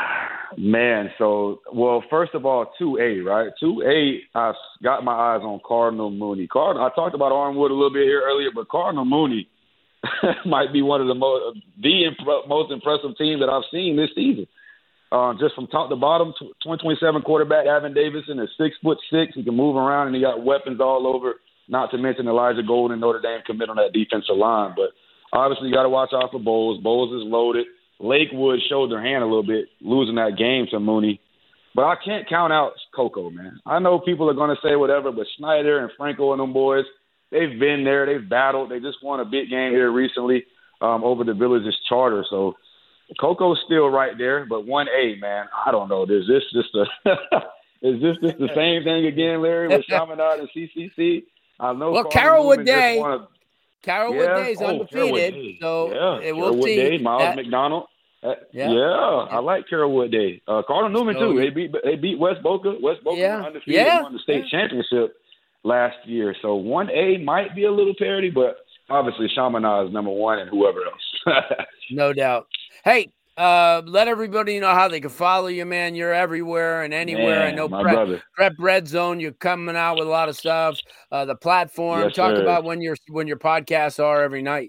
Man, so, well, first of all, two A, right? two A, I've got my eyes on Cardinal Mooney. Cardinal, I talked about Armwood a little bit here earlier, but Cardinal Mooney might be one of the most, the imp- most impressive team that I've seen this season. Uh, just from top to bottom, twenty twenty-seven quarterback Evan Davison is six foot six. He can move around, and he got weapons all over, not to mention Elijah Golden, Notre Dame commit on that defensive line. But obviously, you got to watch out for Bowles. Bowles is loaded. Lakewood showed their hand a little bit, losing that game to Mooney. But I can't count out Coco, man. I know people are going to say whatever, but Schneider and Franco and them boys, they've been there. They've battled. They just won a big game here recently um, over the Villages Charter. So Coco's still right there. But one A, man, I don't know. Is this just a is this just the same thing again, Larry, with Chaminade and C C C? I know. Well, Cardinal Carrollwood Newman just Day, won a- Carrollwood Yeah. Day is Oh, undefeated, Carrollwood Day. so Yeah, it, we'll Carrollwood see. Day, Miles that- McDonald. Uh, Yeah. yeah. I like Carrollwood Day. Uh, Cardinal Newman So- too. They beat they beat West Boca. West Boca Yeah. won undefeated, Yeah. won the state championship last year. So one A might be a little parity, but obviously Chaminade is number one, and whoever else. No doubt. Hey, uh, let everybody know how they can follow you, man. You're everywhere and anywhere. I Man, know my Prep, brother. Prep Red Zone, you're coming out with a lot of stuff. Uh, the platform, Yes, talk sir. about when your when your podcasts are every night.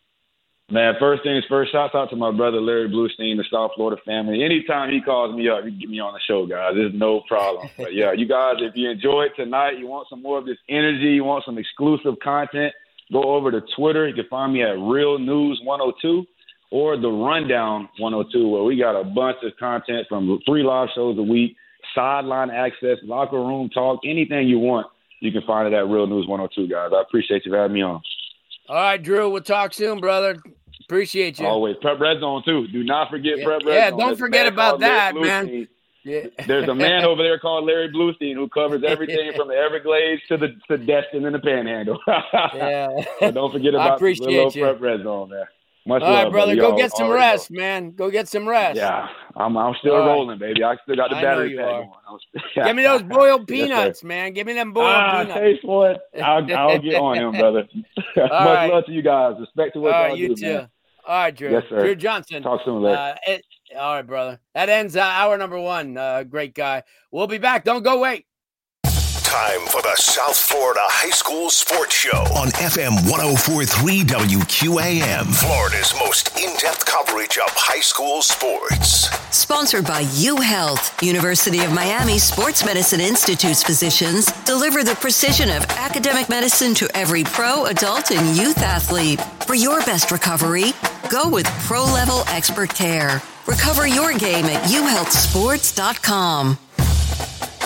Man, first things first, shouts out to my brother Larry Bluestein, the South Florida family. Anytime he calls me up, you can get me on the show, guys. There's no problem. But yeah, you guys, if you enjoyed tonight, you want some more of this energy, you want some exclusive content, go over to Twitter. You can find me at Real News one oh two or The Rundown one oh two, where we got a bunch of content from three live shows a week, sideline access, locker room talk, anything you want, you can find it at Real News one oh two, guys. I appreciate you for having me on. All right, Drew, we'll talk soon, brother. Appreciate you. Always. Prep Red Zone, too. Do not forget Yeah, Prep Red yeah, Zone. don't There's a forget man about called Larry that, man. Bluestein. Yeah. There's a man over there called Larry Bluestein who covers everything from the Everglades to the to Destin and the Panhandle. Yeah. So don't forget I about the appreciate little you. Prep Red Zone there. Much All love, right, brother, Y'all go get some already rest, know. man. Go get some rest. Yeah, I'm I'm still All right. rolling, baby. I still got the I know battery you pack are. going. I was- Give me those boiled Yes, sir. peanuts, man. Give me them boiled Ah, peanuts. taste for it. I'll, I'll get on him, brother. Much right. love to you guys. Respect to what All y'all right, you do, too. man. All right, Drew. Yes, sir. Drew Johnson. Talk soon, Larry. Uh, it, all right, brother. That ends uh, hour number one. Uh, great guy. We'll be back. Don't go away. Time for the South Florida High School Sports Show on F M one oh four point three W Q A M. Florida's most in-depth coverage of high school sports. Sponsored by UHealth, University of Miami Sports Medicine Institute's physicians deliver the precision of academic medicine to every pro, adult, and youth athlete. For your best recovery, go with pro-level expert care. Recover your game at u health sports dot com.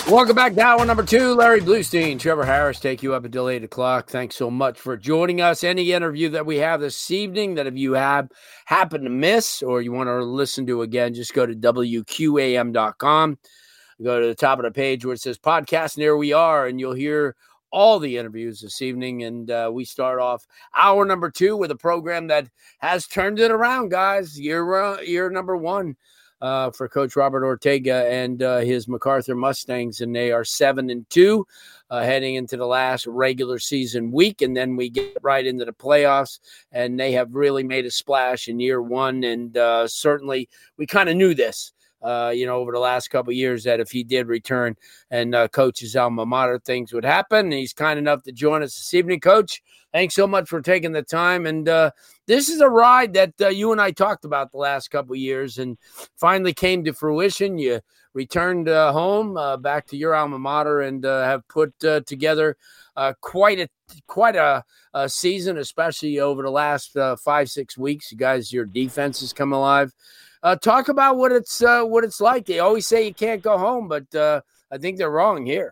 Welcome back to hour number two. Larry Bluestein, Trevor Harris take you up until eight o'clock. Thanks so much for joining us. Any interview that we have this evening that if you have happened to miss or you want to listen to again, just go to W Q A M dot com. Go to the top of the page where it says podcast, and there we are, and you'll hear all the interviews this evening. And uh, we start off hour number two with a program that has turned it around, guys. Year, uh, year number one. Uh, for Coach Robert Ortega and uh, his MacArthur Mustangs, and they are seven and two, uh, heading into the last regular season week, and then we get right into the playoffs. And they have really made a splash in year one, and uh, certainly we kind of knew this, uh, you know, over the last couple of years that if he did return and uh, coach his alma mater, things would happen. And he's kind enough to join us this evening, Coach. Thanks so much for taking the time. And uh, this is a ride that uh, you and I talked about the last couple of years and finally came to fruition. You returned uh, home uh, back to your alma mater and uh, have put uh, together uh, quite a quite a, a season, especially over the last uh, five, six weeks. You guys, your defense has come alive. Uh, talk about what it's uh, what it's like. They always say you can't go home, but uh, I think they're wrong here.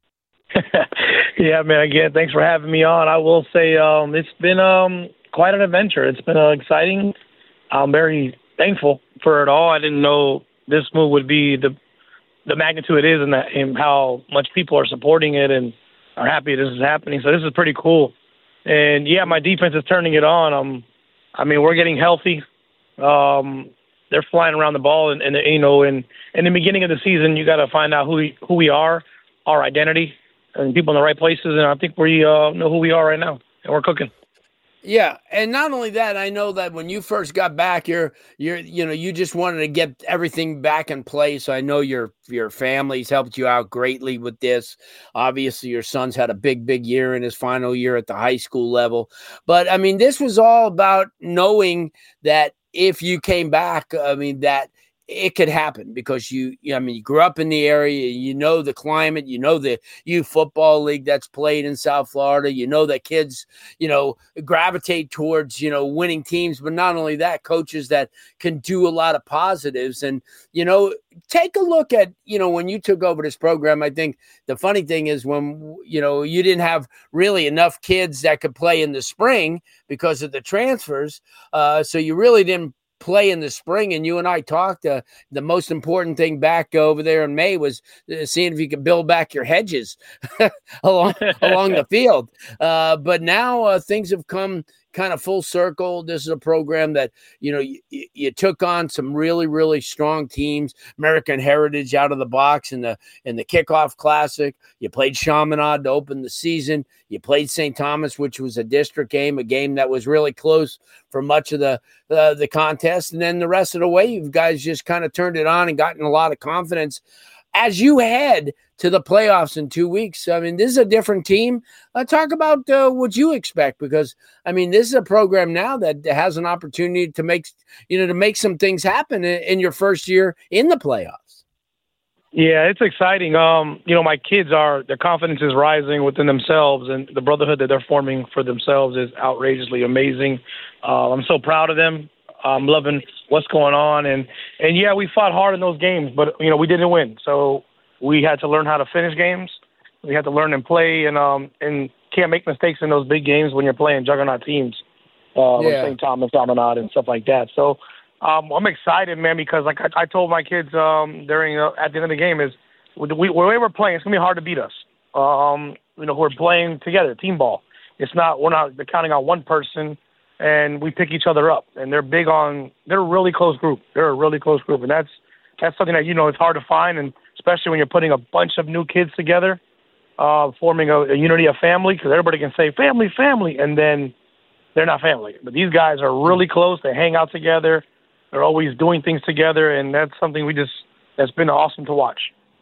Yeah, man, again, thanks for having me on. I will say um, it's been um, quite an adventure. It's been uh, exciting. I'm very thankful for it all. I didn't know this move would be the the magnitude it is and, that, and how much people are supporting it and are happy this is happening. So this is pretty cool. And, yeah, my defense is turning it on. Um, I mean, we're getting healthy. Um, they're flying around the ball. And, and you know, in, in the beginning of the season, you got to find out who we, who we are, our identity, and people in the right places, and I think we uh, know who we are right now, and we're cooking. Yeah, and not only that, I know that when you first got back, you're, you're, you know, you just wanted to get everything back in place. I know your your family's helped you out greatly with this. Obviously, your son's had a big, big year in his final year at the high school level. But, I mean, this was all about knowing that if you came back, I mean, that it could happen because you, I mean, you grew up in the area, you know the climate, you know the youth football league that's played in South Florida, you know that kids, you know, gravitate towards, you know, winning teams, but not only that, coaches that can do a lot of positives. And, you know, take a look at, you know, when you took over this program, I think the funny thing is when, you know, you didn't have really enough kids that could play in the spring because of the transfers. Uh, so you really didn't play in the spring, and you and I talked, uh, the most important thing back over there in May was uh, seeing if you could build back your hedges along along the field. Uh, but now uh, things have come kind of full circle. This is a program that, you know, you, you took on some really, really strong teams, American Heritage out of the box in the in the kickoff classic. You played Chaminade to open the season. You played Saint Thomas, which was a district game, a game that was really close for much of the uh, the contest. And then the rest of the way, you guys just kind of turned it on and gotten a lot of confidence. As you head to the playoffs in two weeks, I mean, this is a different team. Uh, talk about uh, what you expect, because, I mean, this is a program now that has an opportunity to make, you know, to make some things happen in, in your first year in the playoffs. Yeah, it's exciting. Um, you know, my kids are, their confidence is rising within themselves, and the brotherhood that they're forming for themselves is outrageously amazing. Uh, I'm so proud of them. I'm loving what's going on. And, and yeah, we fought hard in those games, but, you know, we didn't win. So we had to learn how to finish games. We had to learn and play, and um, and can't make mistakes in those big games when you're playing juggernaut teams, uh, yeah. like Saint Thomas, Chaminade, and stuff like that. So um, I'm excited, man, because like I, I told my kids um, during uh, at the end of the game is we, we, the way we're playing, it's going to be hard to beat us. Um, you know, we're playing together, team ball. It's not, we're not counting on one person, and we pick each other up. And they're big on, they're a really close group. They're a really close group. And that's, that's something that, you know, it's hard to find. And especially when you're putting a bunch of new kids together, uh, forming a, a unity of family, because everybody can say family, family, and then they're not family. But these guys are really close. They hang out together. They're always doing things together. And that's something we just, that's been awesome to watch.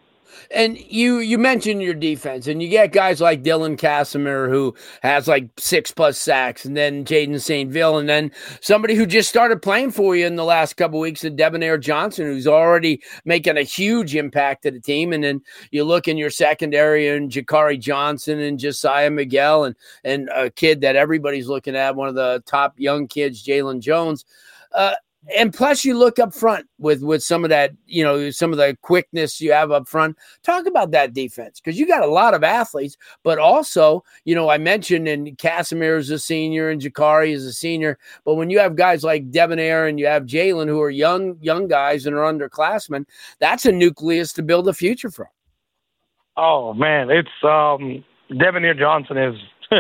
And you you mentioned your defense, and you get guys like Dylan Casimir, who has like six plus sacks, and then Jaden Saintville, and then somebody who just started playing for you in the last couple of weeks, Debonair Johnson, who's already making a huge impact to the team. And then you look in your secondary and Jakari Johnson and Josiah Miguel, and and a kid that everybody's looking at, one of the top young kids, Jalen Jones. Uh, And plus, you look up front with with some of that, you know, some of the quickness you have up front. Talk about that defense, because you got a lot of athletes, but also, you know, I mentioned and Casimir is a senior and Jakari is a senior. But when you have guys like Debonair and you have Jalen, who are young young guys and are underclassmen, that's a nucleus to build a future from. Oh man, it's um, Debonair Johnson is.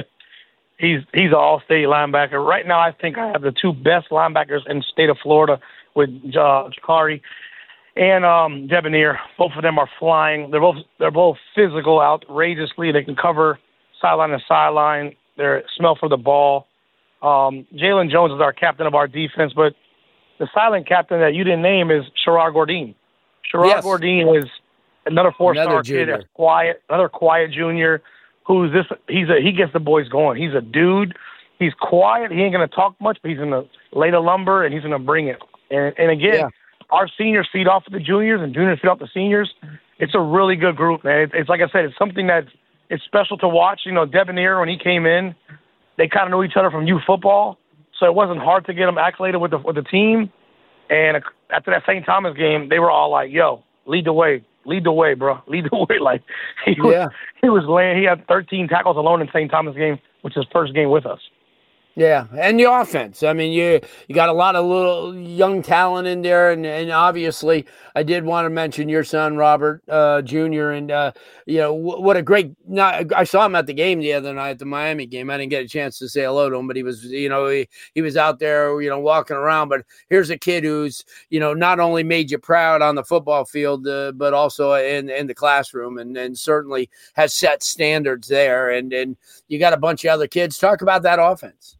He's he's an all-state linebacker. Right now, I think I have the two best linebackers in the state of Florida with uh, Jakari and um, Debonair. Both of them are flying. They're both they're both physical, outrageously. They can cover sideline to sideline. They smell for the ball. Um, Jalen Jones is our captain of our defense, but the silent captain that you didn't name is Sherrod Gordine. Sherrod yes. Gordine is another four-star kid that's quiet, another quiet junior. Who's this? He's a he gets the boys going. He's a dude. He's quiet. He ain't gonna talk much, but he's gonna lay the lumber and he's gonna bring it. And and again, yeah. our seniors feed off of the juniors and juniors feed off the seniors. It's a really good group, man. It's, it's like I said, it's something that's it's special to watch. You know, Debonair, when he came in, they kind of knew each other from youth football, so it wasn't hard to get them acclimated with the with the team. And after that Saint Thomas game, they were all like, "Yo, lead the way." Lead the way, bro. Lead the way. Like he was, yeah. he was laying. He had thirteen tackles alone in Saint Thomas game, which is his first game with us. Yeah, and the offense. I mean, you you got a lot of little young talent in there, and, and obviously, I did want to mention your son Robert uh, Junior And uh, you know w- what a great. Not, I saw him at the game the other night, at the Miami game. I didn't get a chance to say hello to him, but he was, you know, he, he was out there, you know, walking around. But here's a kid who's, you know, not only made you proud on the football field, uh, but also in in the classroom, and and certainly has set standards there. And and you got a bunch of other kids. Talk about that offense.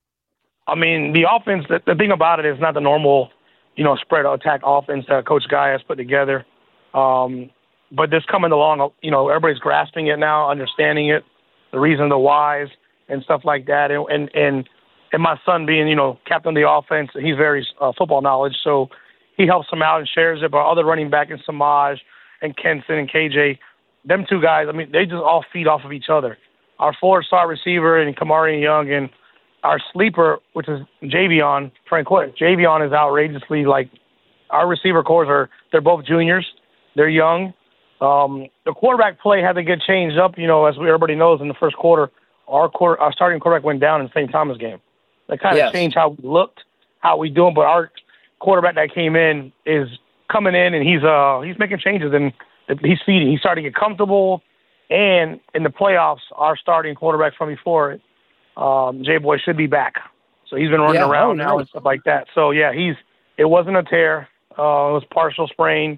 I mean, the offense, the, the thing about it is not the normal, you know, spread attack offense that Coach Guy has put together. Um, but this coming along, you know, everybody's grasping it now, understanding it, the reason, the whys, and stuff like that. And and and, and my son being, you know, captain of the offense, he's very uh, football knowledge, so he helps him out and shares it. But other running back in Samaj and Kenson and K J, them two guys, I mean, they just all feed off of each other. Our four-star receiver and Kamari Young and our sleeper, which is Javion Francois. Javion is outrageously, like, our receiver cores are, they're both juniors. They're young. Um, the quarterback play had to get changed up, you know, as we, everybody knows in the first quarter. Our quarter, our starting quarterback went down in the Saint Thomas game. That kind of yes. changed how we looked, how we doing. But our quarterback that came in is coming in, and he's uh he's making changes, and he's feeding. He's starting to get comfortable. And in the playoffs, our starting quarterback from before, um, J Boy should be back. So he's been running yeah, around oh, now nice. and stuff like that. So yeah, he's it wasn't a tear. Uh, it was partial sprain.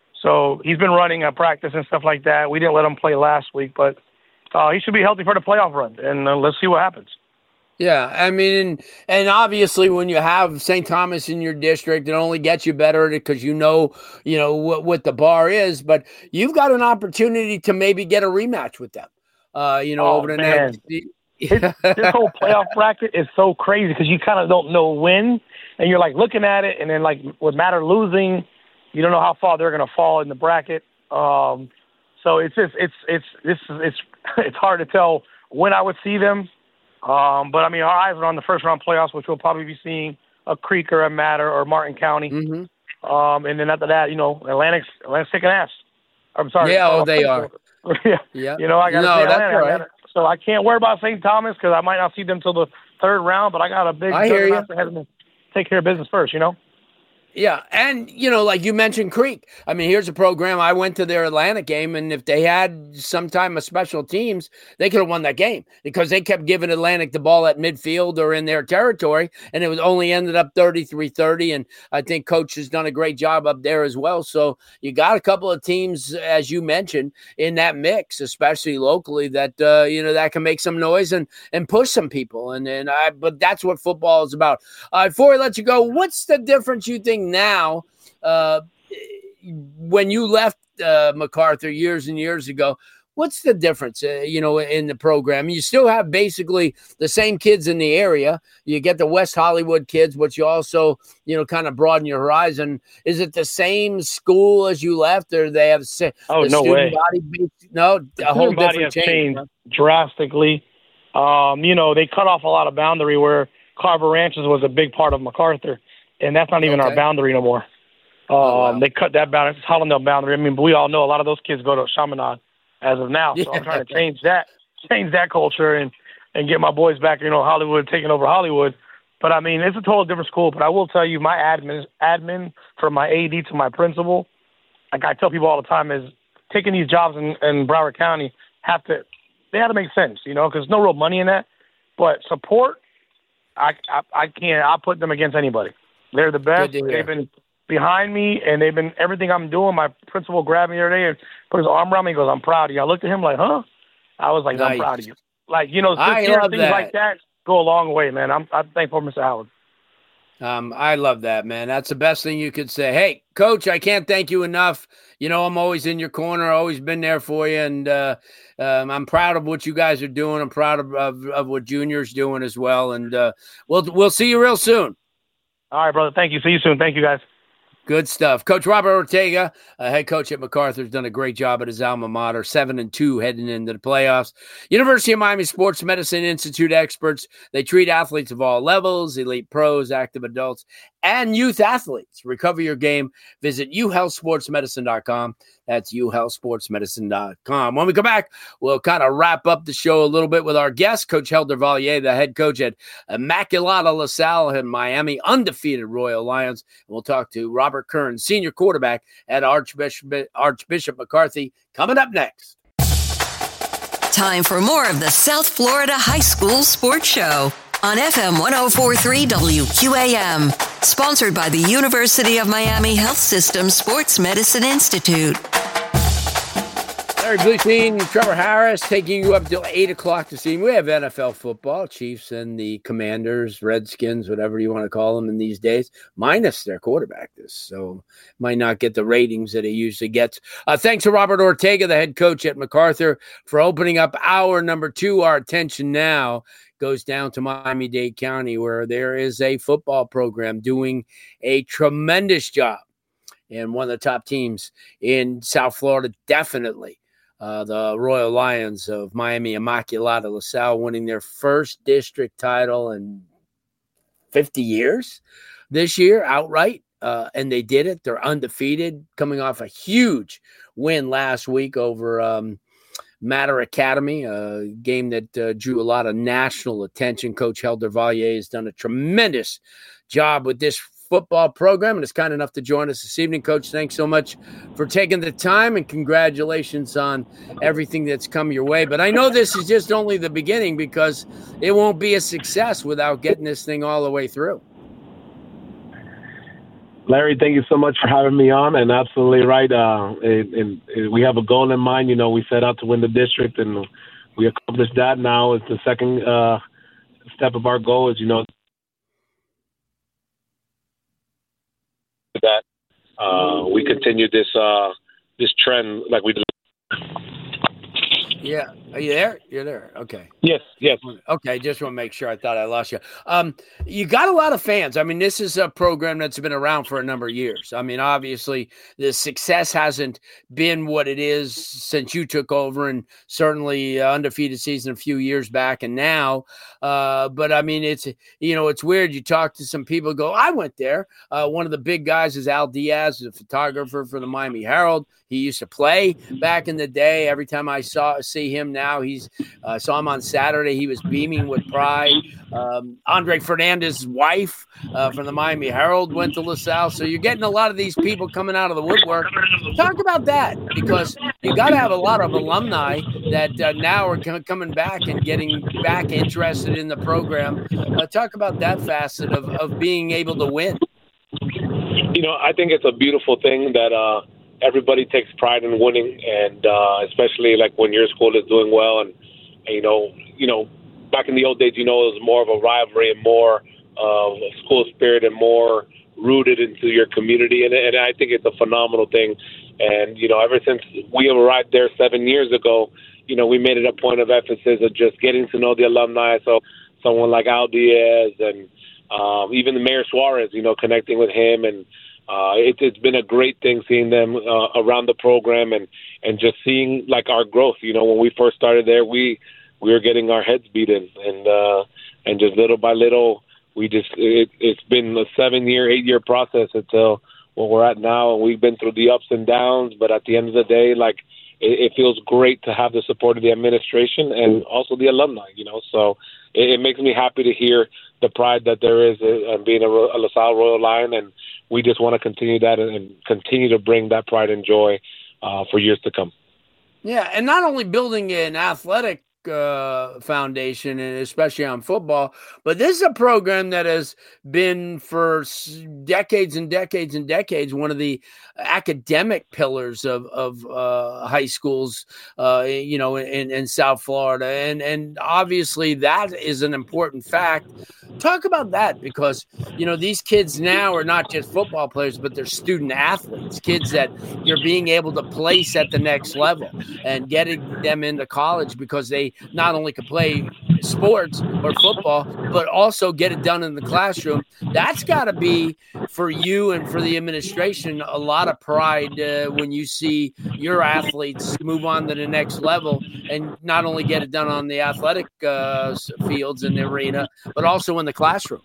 So he's been running at practice and stuff like that. We didn't let him play last week, but uh, he should be healthy for the playoff run, and uh, let's see what happens. Yeah, I mean, and, and obviously when you have Saint Thomas in your district, it only gets you better because you know, you know what, what the bar is. But you've got an opportunity to maybe get a rematch with them. Uh, you know, oh, over the man. next. this, this whole playoff bracket is so crazy because you kind of don't know when, and you're like looking at it, and then like with Matter losing, you don't know how far they're going to fall in the bracket. Um, so it's just it's it's it's it's it's hard to tell when I would see them. Um, but I mean, our eyes are on the first round playoffs, which we'll probably be seeing a Creek or a Matter or Martin County. Mm-hmm. Um, and then after that, you know, Atlantic's Atlantic's kicking ass. I'm sorry. Yeah, oh, they are. yeah. yeah. You know, I got to no, say that's Atlanta. all right. I gotta, so I can't worry about Saint Thomas because I might not see them till the third round. But I got a big. I hear you. Ahead of me. Take care of business first. You know. Yeah, and, you know, like you mentioned Creek. I mean, here's a program. I went to their Atlanta game, and if they had some time of special teams, they could have won that game because they kept giving Atlantic the ball at midfield or in their territory, and it was only ended up thirty-three thirty, and I think Coach has done a great job up there as well. So you got a couple of teams, as you mentioned, in that mix, especially locally, that, uh, you know, that can make some noise and, and push some people. And, and I, but that's what football is about. Uh, before I let you go, what's the difference you think now, uh, when you left uh, MacArthur years and years ago? What's the difference, uh, you know, in the program? You still have basically the same kids in the area. You get the West Hollywood kids, but you also, you know, kind of broaden your horizon. Is it the same school as you left, or they have se- oh the no student way body? No, the a whole body different has change. changed drastically. Um, you know, they cut off a lot of boundary where Carver Ranches was a big part of MacArthur. and that's not even Okay. our boundary no more. Um, Oh, wow. They cut that boundary. It's Hollandale boundary. I mean, but we all know a lot of those kids go to Chaminade as of now. So I'm trying to change that, change that culture, and and get my boys back. You know, Hollywood taking over Hollywood. But I mean, it's a total different school. But I will tell you, my admin, admin from my A D to my principal, like I tell people all the time, is taking these jobs in, in Broward County have to they have to make sense. You know, because there's no real money in that. But support, I I, I can't. I put them against anybody. They're the best. Good to hear. They've been behind me, and they've been everything I'm doing. My principal grabbed me the other day and put his arm around me and goes, "I'm proud of you." I looked at him like, "Huh?" I was like, Nice. "I'm proud of you." Like, you know, I sincere love things that. like that go a long way, man. I'm I'm thankful for Mister Howard. Um, I love that, man. That's the best thing you could say. Hey, Coach, I can't thank you enough. You know, I'm always in your corner, always been there for you, and uh, um, I'm proud of what you guys are doing. I'm proud of of, of what Junior's doing as well, and uh, we'll we'll see you real soon. All right, brother. Thank you. See you soon. Thank you, guys. Good stuff. Coach Robert Ortega, uh, head coach at MacArthur, has done a great job at his alma mater, seven and two heading into the playoffs. University of Miami Sports Medicine Institute experts. They treat athletes of all levels, elite pros, active adults, and youth athletes. Recover your game. Visit u health sports medicine dot com. That's u health sports medicine dot com. When we come back, we'll kind of wrap up the show a little bit with our guest, Coach Helder Valier, the head coach at Immaculata LaSalle in Miami, undefeated Royal Lions. And we'll talk to Robert Kern, senior quarterback at Archbishop, Archbishop McCarthy, coming up next. Time for more of the South Florida High School Sports Show on F M one oh four point three W Q A M. Sponsored by the University of Miami Health System Sports Medicine Institute. Larry Bluestein, Trevor Harris taking you up till eight o'clock this evening. We have N F L football, Chiefs and the Commanders, Redskins, whatever you want to call them in these days, minus their quarterback this. So might not get the ratings that he usually gets. Uh, thanks to Robert Ortega, the head coach at MacArthur, for opening up hour number two. Our attention now goes down to Miami-Dade County, where there is a football program doing a tremendous job. And one of the top teams in South Florida, definitely. Uh, the Royal Lions of Miami Immaculata LaSalle winning their first district title in fifty years this year outright. Uh, and they did it. They're undefeated, coming off a huge win last week over um, Matter Academy, a game that uh, drew a lot of national attention. Coach Helder Valier has done a tremendous job with this football program and is kind enough to join us this evening. Coach, thanks so much for taking the time, and congratulations on everything that's come your way. But I know this is just only the beginning, because it won't be a success without getting this thing all the way through. Larry, thank you so much for having me on, and absolutely right. Uh, and, and, and we have a goal in mind. You know, we set out to win the district, and we accomplished that. Now is the second uh, step of our goal is, you know, that uh, we continue this uh, this trend like we did. Yeah. Are you there? You're there. Okay. Yes, yes. Okay, just want to make sure. I thought I lost you. Um, you got a lot of fans. I mean, this is a program that's been around for a number of years. I mean, obviously, the success hasn't been what it is since you took over, and certainly uh, undefeated season a few years back and now. Uh, but, I mean, it's, you know, it's weird. You talk to some people, go, I went there. Uh, one of the big guys is Al Diaz, a photographer for the Miami Herald. He used to play back in the day. Every time I saw see him now, he's uh, saw him on Saturday. He was beaming with pride. Um, Andre Fernandez's wife uh, from the Miami Herald went to LaSalle. So you're getting a lot of these people coming out of the woodwork. Talk about that, because you got to have a lot of alumni that uh, now are c- coming back and getting back interested in the program. Uh, talk about that facet of, of being able to win. You know, I think it's a beautiful thing that uh, everybody takes pride in winning, and uh, especially like when your school is doing well. And, and you know, you know, back in the old days, you know, it was more of a rivalry and more of uh, school spirit and more rooted into your community. And, and I think it's a phenomenal thing. And, you know, ever since we arrived there seven years ago, you know, we made it a point of emphasis of just getting to know the alumni. So someone like Al Diaz and um, even the Mayor Suarez, you know, connecting with him. And uh, it, it's been a great thing seeing them uh, around the program and, and just seeing, like, our growth. You know, when we first started there, we we were getting our heads beaten. And, uh, and just little by little, we just it, it's been a seven-year, eight-year process until where we're at now, and we've been through the ups and downs. But at the end of the day, like it, it feels great to have the support of the administration and also the alumni. You know, so it, it makes me happy to hear the pride that there is in being a, a LaSalle Royal Lion, and we just want to continue that and, and continue to bring that pride and joy uh, for years to come. Yeah, and not only building an athletic uh, foundation, and especially on football, but this is a program that has been for decades and decades and decades one of the academic pillars of of uh, high schools, uh, you know, in, in South Florida, and and obviously that is an important fact. Talk about that, because you know these kids now are not just football players, but they're student athletes, kids that you're being able to place at the next level and getting them into college because they not only can play sports or football, but also get it done in the classroom. That's got to be, for you and for the administration, a lot of pride uh, when you see your athletes move on to the next level and not only get it done on the athletic uh, fields in the arena, but also in the classroom.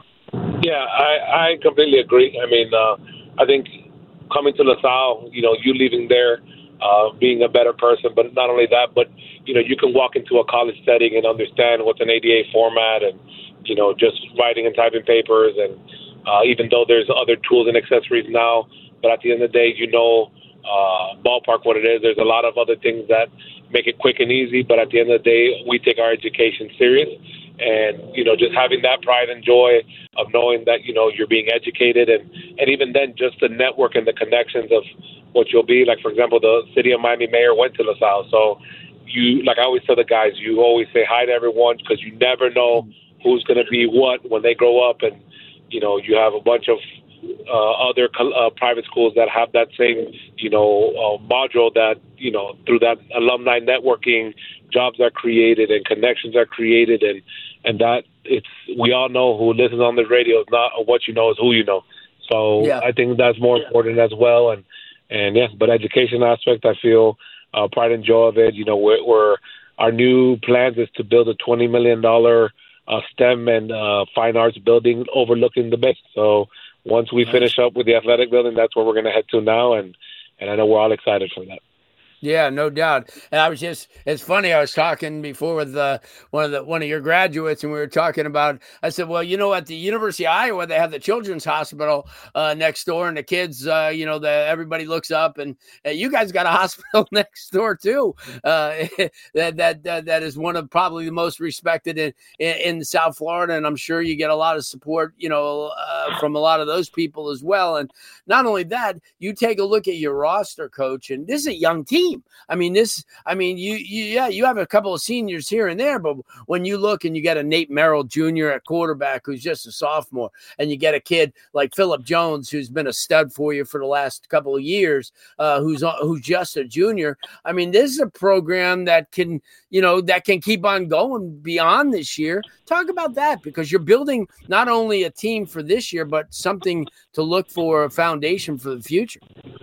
Yeah, I, I completely agree. I mean, uh, I think coming to LaSalle, you know, you leaving there, uh, being a better person, but not only that, but, you know, you can walk into a college setting and understand what's an A D A format and, you know, just writing and typing papers. And uh, even though there's other tools and accessories now, but at the end of the day, you know, uh, ballpark what it is. There's a lot of other things that make it quick and easy, but at the end of the day, we take our education serious. And, you know, just having that pride and joy of knowing that, you know, you're being educated. And, and even then, just the network and the connections of what you'll be. Like, for example, the city of Miami mayor went to LaSalle. So you, like I always tell the guys, you always say hi to everyone because you never know who's going to be what when they grow up. And, you know, you have a bunch of uh, other uh, private schools that have that same, you know, uh, module that, you know, through that alumni networking, jobs are created and connections are created. And, and that it's, we all know who listens on the radio is not what you know, is who you know. So yeah. I think that's more important as well. And, and yeah, but education aspect, I feel uh, pride and joy of it. You know, we're, we're our new plans is to build a twenty million dollars uh, STEM and uh, fine arts building overlooking the bay. So once we finish up with the athletic building, that's where we're going to head to now. And, and I know we're all excited for that. Yeah, no doubt. And I was just, it's funny, I was talking before with uh, one of the one of your graduates, and we were talking about, I said, well, you know, at the University of Iowa, they have the Children's Hospital uh, next door, and the kids, uh, you know, the, everybody looks up, and uh, you guys got a hospital next door, too. Uh, that, that that that is one of probably the most respected in, in, in South Florida, and I'm sure you get a lot of support, you know, uh, from a lot of those people as well. And not only that, you take a look at your roster, Coach, and this is a young team. I mean, this, I mean, you, you, yeah, you have a couple of seniors here and there, but when you look and you get a Nate Merrill Junior at quarterback, who's just a sophomore, and you get a kid like Phillip Jones, who's been a stud for you for the last couple of years, uh, who's, who's just a junior. I mean, this is a program that can, you know, that can keep on going beyond this year. Talk about that, because you're building not only a team for this year, but something to look for, a foundation for the future.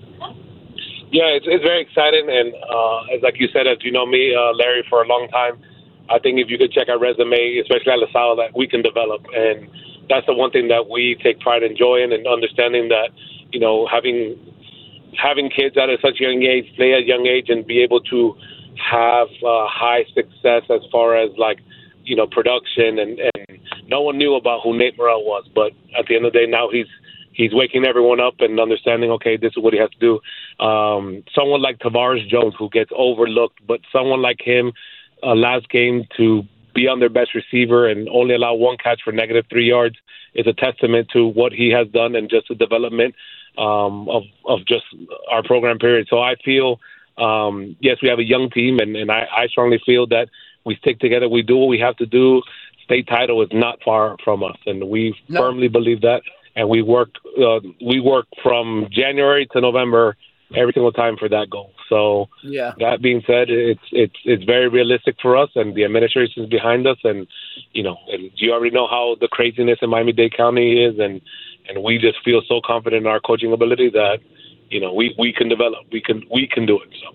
Yeah, it's, it's very exciting. And uh, as like you said, as you know me, uh, Larry, for a long time, I think if you could check our resume, especially at LaSalle, that we can develop. And that's the one thing that we take pride and joy in, and understanding that, you know, having having kids at a such young age, play at a young age, and be able to have uh, high success as far as, like, you know, production. And, and no one knew about who Nate Morrell was. But at the end of the day, now he's He's waking everyone up and understanding, okay, this is what he has to do. Um, someone like Tavares Jones, who gets overlooked, but someone like him, uh, last game, to be on their best receiver and only allow one catch for negative three yards is a testament to what he has done and just the development um, of, of just our program period. So I feel, um, yes, we have a young team, and, and I, I strongly feel that we stick together. We do what we have to do. State title is not far from us, and we no. firmly believe that. And we work uh, we work from January to November every single time for that goal. So yeah. That being said, it's it's it's very realistic for us, and the administration is behind us. And you know, and you already know how the craziness in Miami-Dade County is, and and we just feel so confident in our coaching ability that, you know, we, we can develop, we can we can do it. So.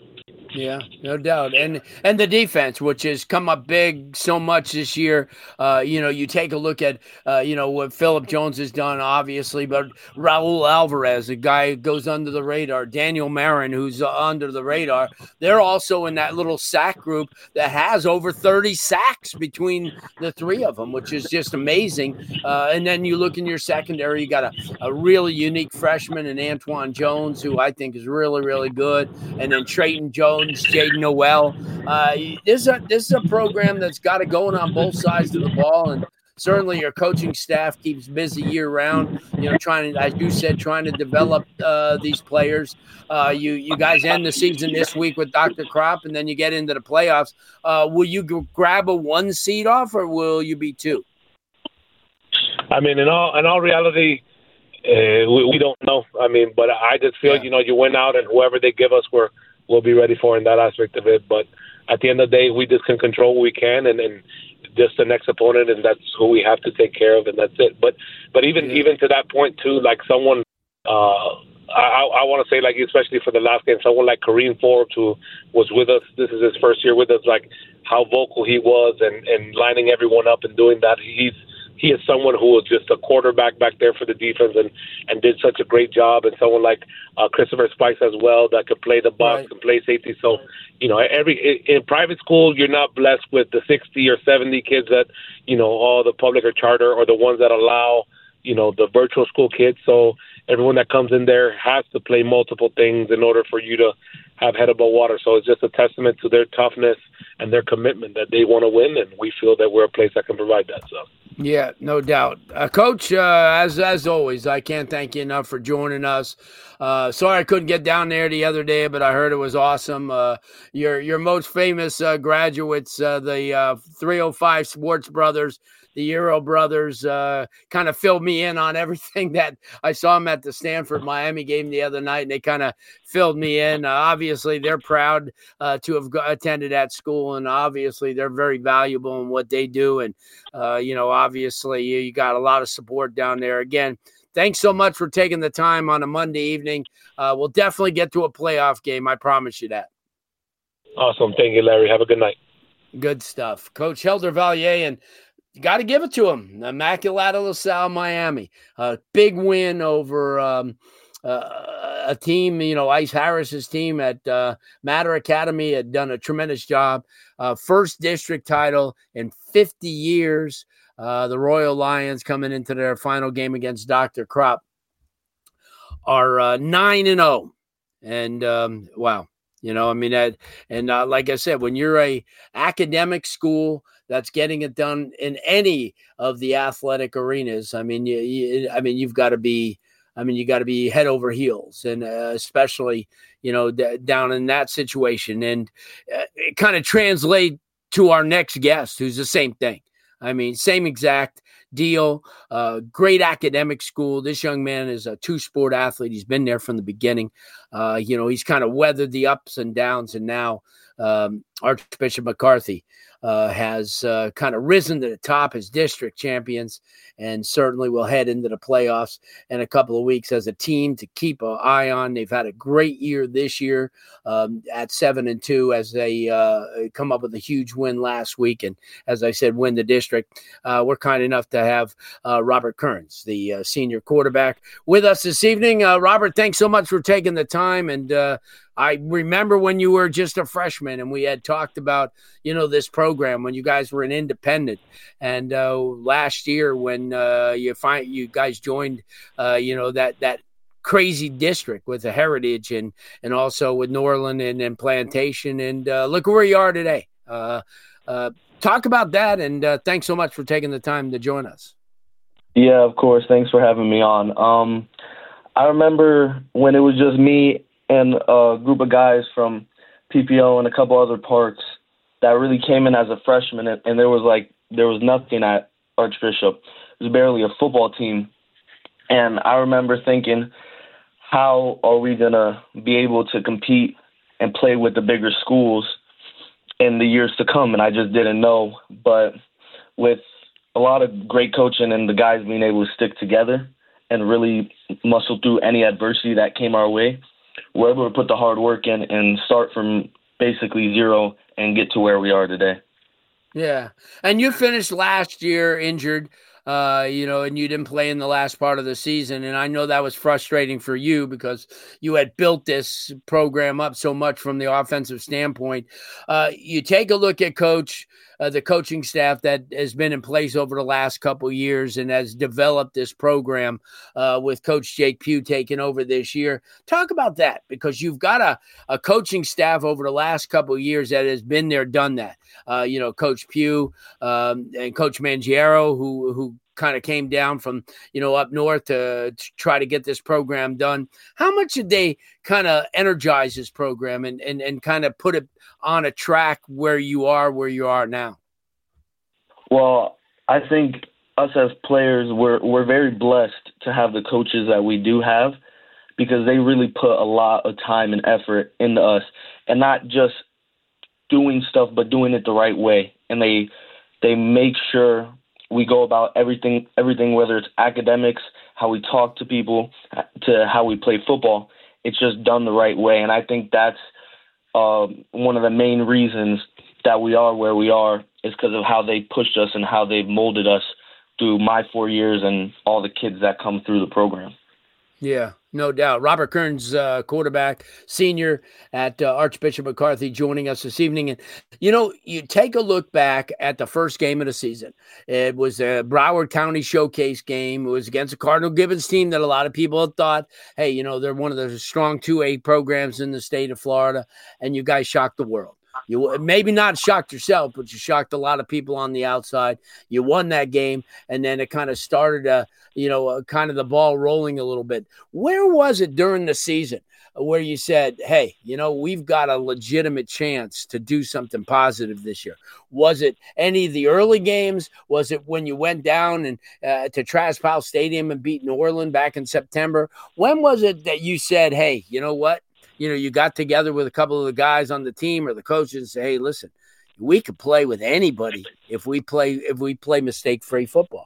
Yeah, no doubt. And and the defense, which has come up big so much this year. Uh, you know, you take a look at, uh, you know, what Phillip Jones has done, obviously, but Raul Alvarez, a guy who goes under the radar, Daniel Marin, who's uh, under the radar. They're also in that little sack group that has over thirty sacks between the three of them, which is just amazing. Uh, and then you look in your secondary, you got a, a really unique freshman in Antoine Jones, who I think is really, really good. And then Trayton Jones, Jaden Noel. Uh, this, is a, this is a program that's got it going on both sides of the ball, and certainly your coaching staff keeps busy year-round, you know, trying to, as you said, trying to develop uh, these players. Uh, you you guys end the season this week with Doctor Crop, and then you get into the playoffs. Uh, will you g- grab a one seed off, or will you be two? I mean, in all in all reality, uh, we, we don't know. I mean, but I just feel, yeah. you know, you win out, and whoever they give us, we're we'll be ready for in that aspect of it. But at the end of the day, we just can control what we can, and, and just the next opponent, and that's who we have to take care of, and that's it. But but even yeah. even to that point too, like someone, uh, I I want to say, like, especially for the last game, someone like Kareem Forbes, who was with us. This is his first year with us. Like how vocal he was, and, and lining everyone up and doing that. He's He is someone who was just a quarterback back there for the defense and, and did such a great job. And someone like uh, Christopher Spikes as well that could play the box right. and play safety. So, you know, every in private school, you're not blessed with the sixty or seventy kids that, you know, all the public or charter, or the ones that allow, you know, the virtual school kids. So everyone that comes in there has to play multiple things in order for you to have head above water. So it's just a testament to their toughness and their commitment that they want to win. And we feel that we're a place that can provide that. So. Yeah, no doubt. Uh, Coach, uh, as as always, I can't thank you enough for joining us. Uh, sorry I couldn't get down there the other day, but I heard it was awesome. Uh, your your most famous uh, graduates, uh, the uh, three oh five Sports Brothers, the Euro Brothers, uh, kind of filled me in on everything that I saw them at the Stanford-Miami game the other night, and they kind of filled me in. Uh, obviously, they're proud uh, to have go- attended that school, and obviously they're very valuable in what they do. And, uh, you know, obviously you, you got a lot of support down there. Again, thanks so much for taking the time on a Monday evening. Uh, we'll definitely get to a playoff game. I promise you that. Awesome. Thank you, Larry. Have a good night. Good stuff. Coach Helder Valier, and you got to give it to him. Immaculata LaSalle, Miami. A big win over um, uh, a team, you know, Ice Harris's team at uh, Matter Academy had done a tremendous job. Uh, first district title in fifty years. Uh, the Royal Lions, coming into their final game against Doctor Crop, are uh, nine and oh. And, um, wow. You know, I mean, that, and uh, like I said, when you're a academic school that's getting it done in any of the athletic arenas, I mean, you, you I mean, you've got to be, I mean, you got to be head over heels, and uh, especially, you know, d- down in that situation. And uh, it kind of translate to our next guest, who's the same thing. I mean, same exact deal. Uh, great academic school. This young man is a two-sport athlete. He's been there from the beginning. Uh, you know, he's kind of weathered the ups and downs, and now um, Archbishop McCarthy uh, has uh, kind of risen to the top as district champions, and certainly will head into the playoffs in a couple of weeks as a team to keep an eye on. They've had a great year this year um, at seven and two as they uh, come up with a huge win last week, and as I said, win the district. Uh, we're kind enough to have uh, Robert Kearns, the uh, senior quarterback, with us this evening. Uh, Robert, thanks so much for taking the time. And uh, I remember when you were just a freshman, and we had talked about, you know, this program when you guys were an independent. And uh, last year when uh, you find you guys joined, uh, you know, that that crazy district with the Heritage and and also with Norland and, and Plantation. And uh, look where you are today. Uh, uh, talk about that. And uh, thanks so much for taking the time to join us. Yeah, of course. Thanks for having me on. Um, I remember when it was just me and a group of guys from P P O and a couple other parks that really came in as a freshman, and, and there was like there was nothing at Archbishop. It was barely a football team. And I remember thinking, how are we going to be able to compete and play with the bigger schools in the years to come? And I just didn't know. But with a lot of great coaching and the guys being able to stick together and really muscle through any adversity that came our way, we're able to put the hard work in and start from basically zero and get to where we are today. Yeah. And you finished last year injured, uh, you know, and you didn't play in the last part of the season. And I know that was frustrating for you because you had built this program up so much from the offensive standpoint. Uh, you take a look at Coach, uh, the coaching staff that has been in place over the last couple of years and has developed this program uh, with Coach Jake Pugh taking over this year. Talk about that, because you've got a, a coaching staff over the last couple of years that has been there, done that. Uh, you know, Coach Pugh um, and Coach Mangiero, who who kind of came down from, you know, up north to, to try to get this program done. How much did they kind of energize this program and, and, and kind of put it on a track where you are, where you are now? Well, I think us as players, we're, we're very blessed to have the coaches that we do have, because they really put a lot of time and effort into us, and not just doing stuff, but doing it the right way. And they they make sure we go about everything, everything, whether it's academics, how we talk to people, to how we play football. It's just done the right way. And I think that's uh, one of the main reasons that we are where we are, is because of how they pushed us and how they've molded us through my four years and all the kids that come through the program. Yeah, no doubt. Robert Kearns, uh, quarterback, senior at uh, Archbishop McCarthy, joining us this evening. And, you know, you take a look back at the first game of the season. It was a Broward County Showcase game. It was against a Cardinal Gibbons team that a lot of people had thought, hey, you know, they're one of the strong two A programs in the state of Florida, and you guys shocked the world. You maybe not shocked yourself, but you shocked a lot of people on the outside. You won that game, and then it kind of started, uh, you know, uh, kind of the ball rolling a little bit. Where was it during the season where you said, hey, you know, we've got a legitimate chance to do something positive this year? Was it any of the early games? Was it when you went down and uh, to Travis Powell Stadium and beat New Orleans back in September? When was it that you said, hey, you know what? You know, you got together with a couple of the guys on the team or the coaches and say, hey, listen, we could play with anybody if we play if we play mistake-free football.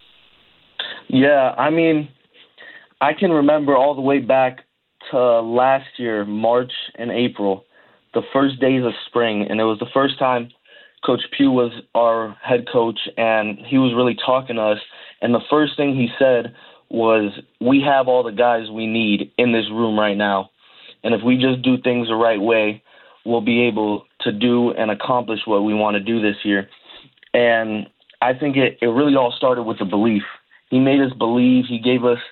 Yeah, I mean, I can remember all the way back to last year, March and April, the first days of spring, and it was the first time Coach Pugh was our head coach, and he was really talking to us. And the first thing he said was, we have all the guys we need in this room right now. And if we just do things the right way, we'll be able to do and accomplish what we want to do this year. And I think it, it really all started with the belief. He made us believe. He gave us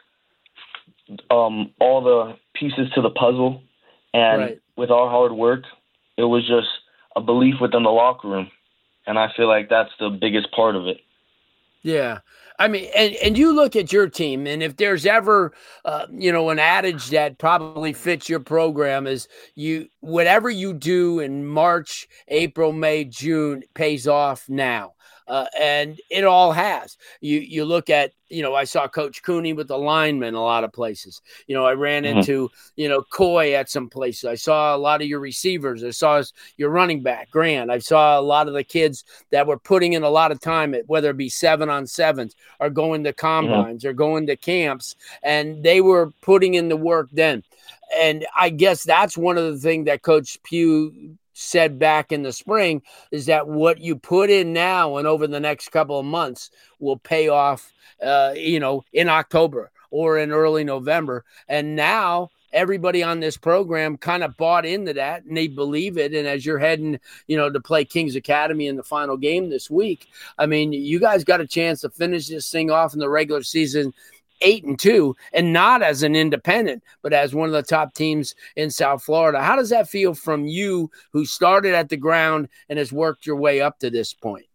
um, all the pieces to the puzzle. And right. with our hard work, it was just a belief within the locker room. And I feel like that's the biggest part of it. Yeah. I mean, and, and you look at your team, and if there's ever, uh, you know, an adage that probably fits your program is you, whatever you do in March, April, May, June pays off now. Uh, and it all has. You you look at, you know, I saw Coach Cooney with the linemen a lot of places. You know, I ran mm-hmm. into, you know, Coy at some places. I saw a lot of your receivers. I saw your running back, Grant. I saw a lot of the kids that were putting in a lot of time, at, whether it be seven on sevens or going to combines mm-hmm. or going to camps, and they were putting in the work then. And I guess that's one of the things that Coach Pugh said back in the spring, is that what you put in now and over the next couple of months will pay off, uh, you know, in October or in early November. And now everybody on this program kind of bought into that, and they believe it. And as you're heading, you know, to play Kings Academy in the final game this week, I mean, you guys got a chance to finish this thing off in the regular season eight and two, and not as an independent, but as one of the top teams in South Florida. How does that feel from you, who started at the ground and has worked your way up to this point?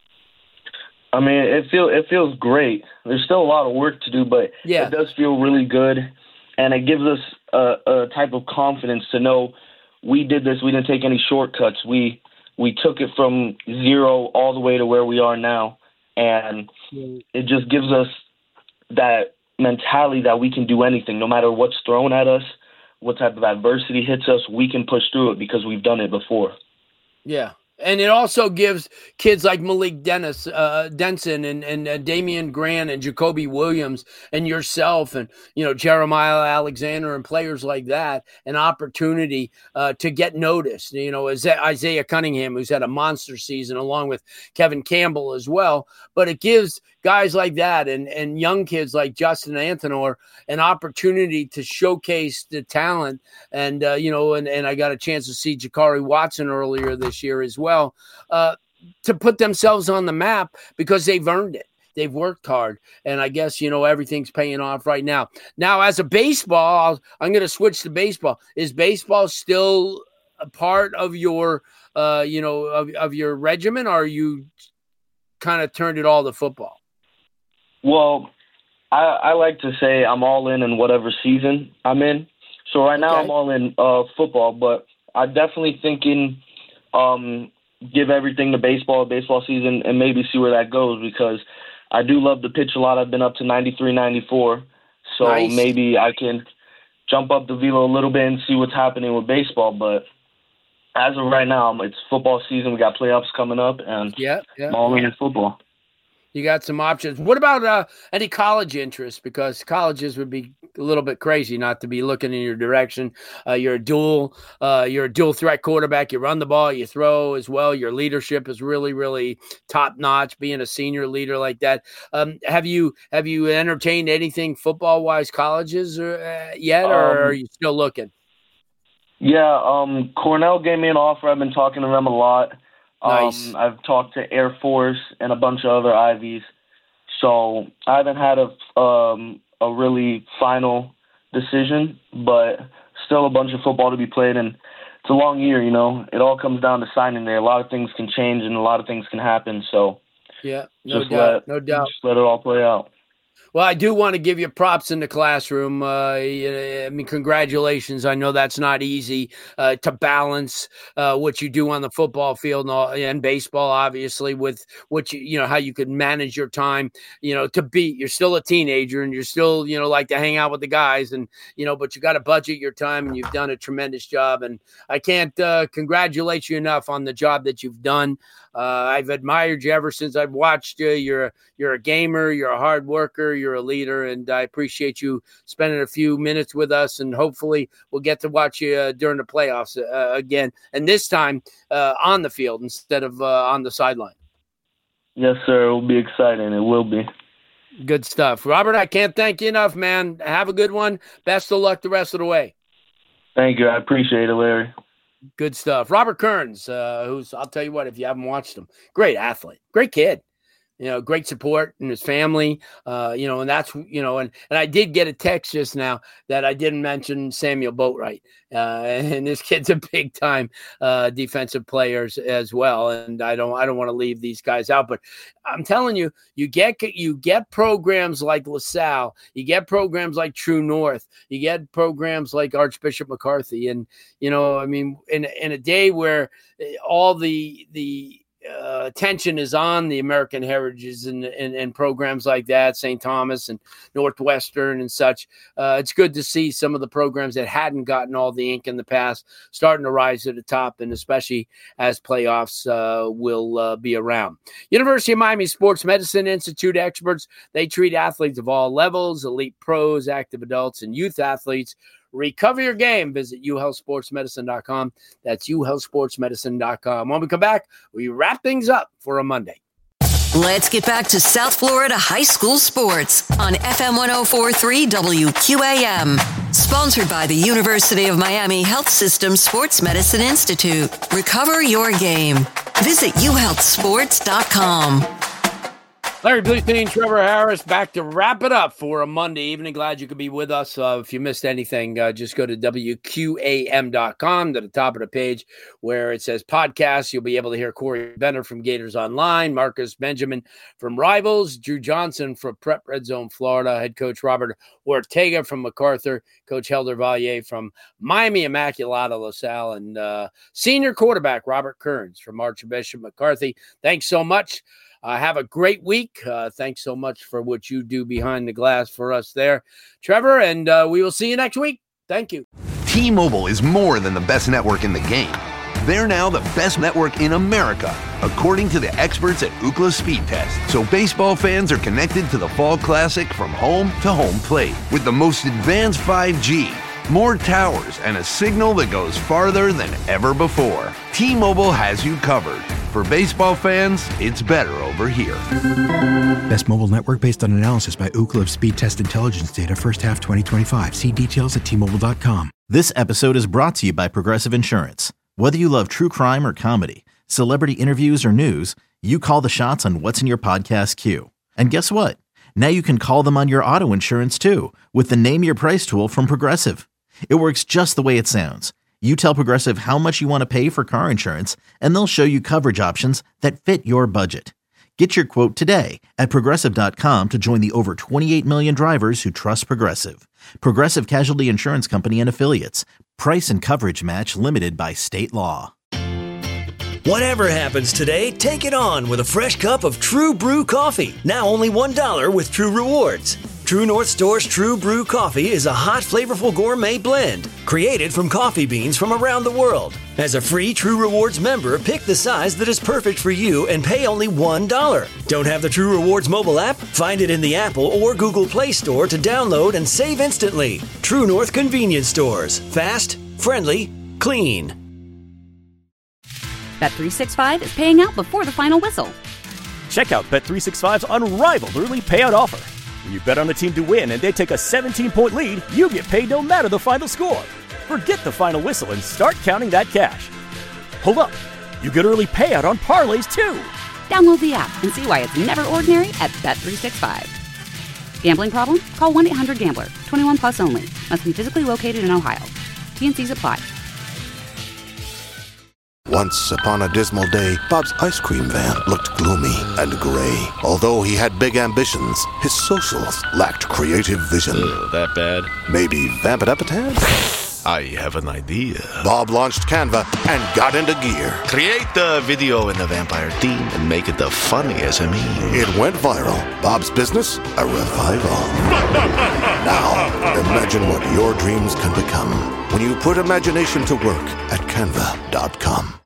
I mean, it feel it feels great. There's still a lot of work to do, but yeah. it does feel really good, and it gives us a, a type of confidence to know we did this. We didn't take any shortcuts. We we took it from zero all the way to where we are now, and it just gives us that mentality that we can do anything, no matter what's thrown at us, what type of adversity hits us, we can push through it because we've done it before. Yeah. And it also gives kids like Malik Dennis, uh, Denson and, and uh, Damian Grant and Jacoby Williams and yourself and, you know, Jeremiah Alexander and players like that an opportunity uh, to get noticed. You know, Isaiah Cunningham, who's had a monster season along with Kevin Campbell as well. But it gives guys like that and, and young kids like Justin Anthonor an opportunity to showcase the talent. And, uh, you know, and, and I got a chance to see Jakari Watson earlier this year as well, uh, to put themselves on the map because they've earned it. They've worked hard. And I guess, you know, everything's paying off right now. Now, as a baseball, I'll, I'm going to switch to baseball. Is baseball still a part of your, uh, you know, of, of your regimen, or are you kind of turned it all to football? Well, I, I like to say I'm all in in whatever season I'm in. So right now okay. I'm all in uh, football, but I'm definitely thinking um, give everything to baseball, baseball season, and maybe see where that goes because I do love to pitch a lot. I've been up to ninety-three, ninety-four, so nice. Maybe I can jump up the velo a little bit and see what's happening with baseball. But as of right now, it's football season. We got playoffs coming up, and yeah, yeah. I'm all in in football. You got some options. What about uh, any college interest? Because colleges would be a little bit crazy not to be looking in your direction. Uh, you're a dual, uh, you're a dual threat quarterback. You run the ball, you throw as well. Your leadership is really, really top notch. Being a senior leader like that. Um, have you have you entertained anything football wise colleges or, uh, yet, or um, are you still looking? Yeah, um, Cornell gave me an offer. I've been talking to them a lot. Nice. Um, I've talked to Air Force and a bunch of other Ivies. So I haven't had a um, a really final decision, but still a bunch of football to be played. And it's a long year, you know. It all comes down to signing day. A lot of things can change and a lot of things can happen. So yeah, no just doubt, let, no doubt. Just let it all play out. Well, I do want to give you props in the classroom. Uh, I mean, congratulations. I know that's not easy uh, to balance uh, what you do on the football field and, all, and baseball, obviously, with what you, you know, how you could manage your time, you know, to beat. You're still a teenager and you're still, you know, like to hang out with the guys and, you know, but you got to budget your time and you've done a tremendous job. And I can't uh, congratulate you enough on the job that you've done. Uh, I've admired you ever since I've watched you. You're, you're a gamer, you're a hard worker, you're a leader, and I appreciate you spending a few minutes with us, and hopefully we'll get to watch you uh, during the playoffs uh, again, and this time uh, on the field instead of uh, on the sideline. Yes, sir. It will be exciting. It will be. Good stuff. Robert, I can't thank you enough, man. Have a good one. Best of luck the rest of the way. Thank you. I appreciate it, Larry. Good stuff. Robert Kearns, uh, who's, I'll tell you what, if you haven't watched him, great athlete, great kid. You know, great support in his family, uh, you know, and that's, you know, and, and I did get a text just now that I didn't mention Samuel Boatwright. Uh, and this kid's a big time uh, defensive player as well. And I don't, I don't want to leave these guys out, but I'm telling you, you get, you get programs like LaSalle, you get programs like True North, you get programs like Archbishop McCarthy. And, you know, I mean, in, in a day where all the, the, Uh, attention is on the American Heritages and, and, and programs like that, Saint Thomas and Northwestern and such. Uh, it's good to see some of the programs that hadn't gotten all the ink in the past starting to rise to the top, and especially as playoffs uh, will uh, be around. University of Miami Sports Medicine Institute experts, they treat athletes of all levels, elite pros, active adults, and youth athletes. Recover your game. Visit u health sports medicine dot com. That's u health sports medicine dot com. When we come back, we wrap things up for a Monday. Let's get back to South Florida high school sports on F M one oh four point three W Q A M. Sponsored by the University of Miami Health System Sports Medicine Institute. Recover your game. Visit u health sports dot com. Larry Bluestein, Trevor Harris, back to wrap it up for a Monday evening. Glad you could be with us. Uh, if you missed anything, uh, just go to W Q A M dot com to the top of the page where it says podcasts. You'll be able to hear Corey Bender from Gators Online, Marcus Benjamin from Rivals, Drew Johnson from Prep Red Zone Florida, head coach Robert Ortega from MacArthur, Coach Helder Valier from Miami Immaculata LaSalle, and uh, senior quarterback Robert Kearns from Archbishop McCarthy. Thanks so much. Uh, have a great week. Uh, thanks so much for what you do behind the glass for us there, Trevor, and uh, we will see you next week. Thank you. T-Mobile is more than the best network in the game. They're now the best network in America, according to the experts at Ookla Speed Test. So baseball fans are connected to the Fall Classic from home to home plate with the most advanced five G, more towers, and a signal that goes farther than ever before. T-Mobile has you covered. For baseball fans, it's better over here. Best mobile network based on analysis by Ookla of Speed Test Intelligence data first half twenty twenty-five. See details at T Mobile dot com. This episode is brought to you by Progressive Insurance. Whether you love true crime or comedy, celebrity interviews or news, you call the shots on what's in your podcast queue. And guess what? Now you can call them on your auto insurance too with the Name Your Price tool from Progressive. It works just the way it sounds. You tell Progressive how much you want to pay for car insurance, and they'll show you coverage options that fit your budget. Get your quote today at Progressive dot com to join the over twenty-eight million drivers who trust Progressive. Progressive Casualty Insurance Company and Affiliates. Price and coverage match limited by state law. Whatever happens today, take it on with a fresh cup of True Brew coffee. Now only one dollar with True Rewards. True North Store's True Brew Coffee is a hot, flavorful gourmet blend created from coffee beans from around the world. As a free True Rewards member, pick the size that is perfect for you and pay only one dollar. Don't have the True Rewards mobile app? Find it in the Apple or Google Play Store to download and save instantly. True North Convenience Stores. Fast, friendly, clean. Bet three sixty-five is paying out before the final whistle. Check out Bet three sixty-five's unrivaled early payout offer. When you bet on a team to win and they take a seventeen-point lead, you get paid no matter the final score. Forget the final whistle and start counting that cash. Hold up. You get early payout on parlays, too. Download the app and see why it's never ordinary at Bet three sixty-five. Gambling problem? Call one eight hundred gambler. twenty-one plus only. Must be physically located in Ohio. T N Cs apply. Once upon a dismal day, Bob's ice cream van looked gloomy and gray. Although he had big ambitions, his socials lacked creative vision. Uh, that bad? Maybe vamp it up a tad? I have an idea. Bob launched Canva and got into gear. Create the video in the vampire theme and make it the funniest I mean. It went viral. Bob's business, a revival. Now, imagine what your dreams can become when you put imagination to work at canva dot com.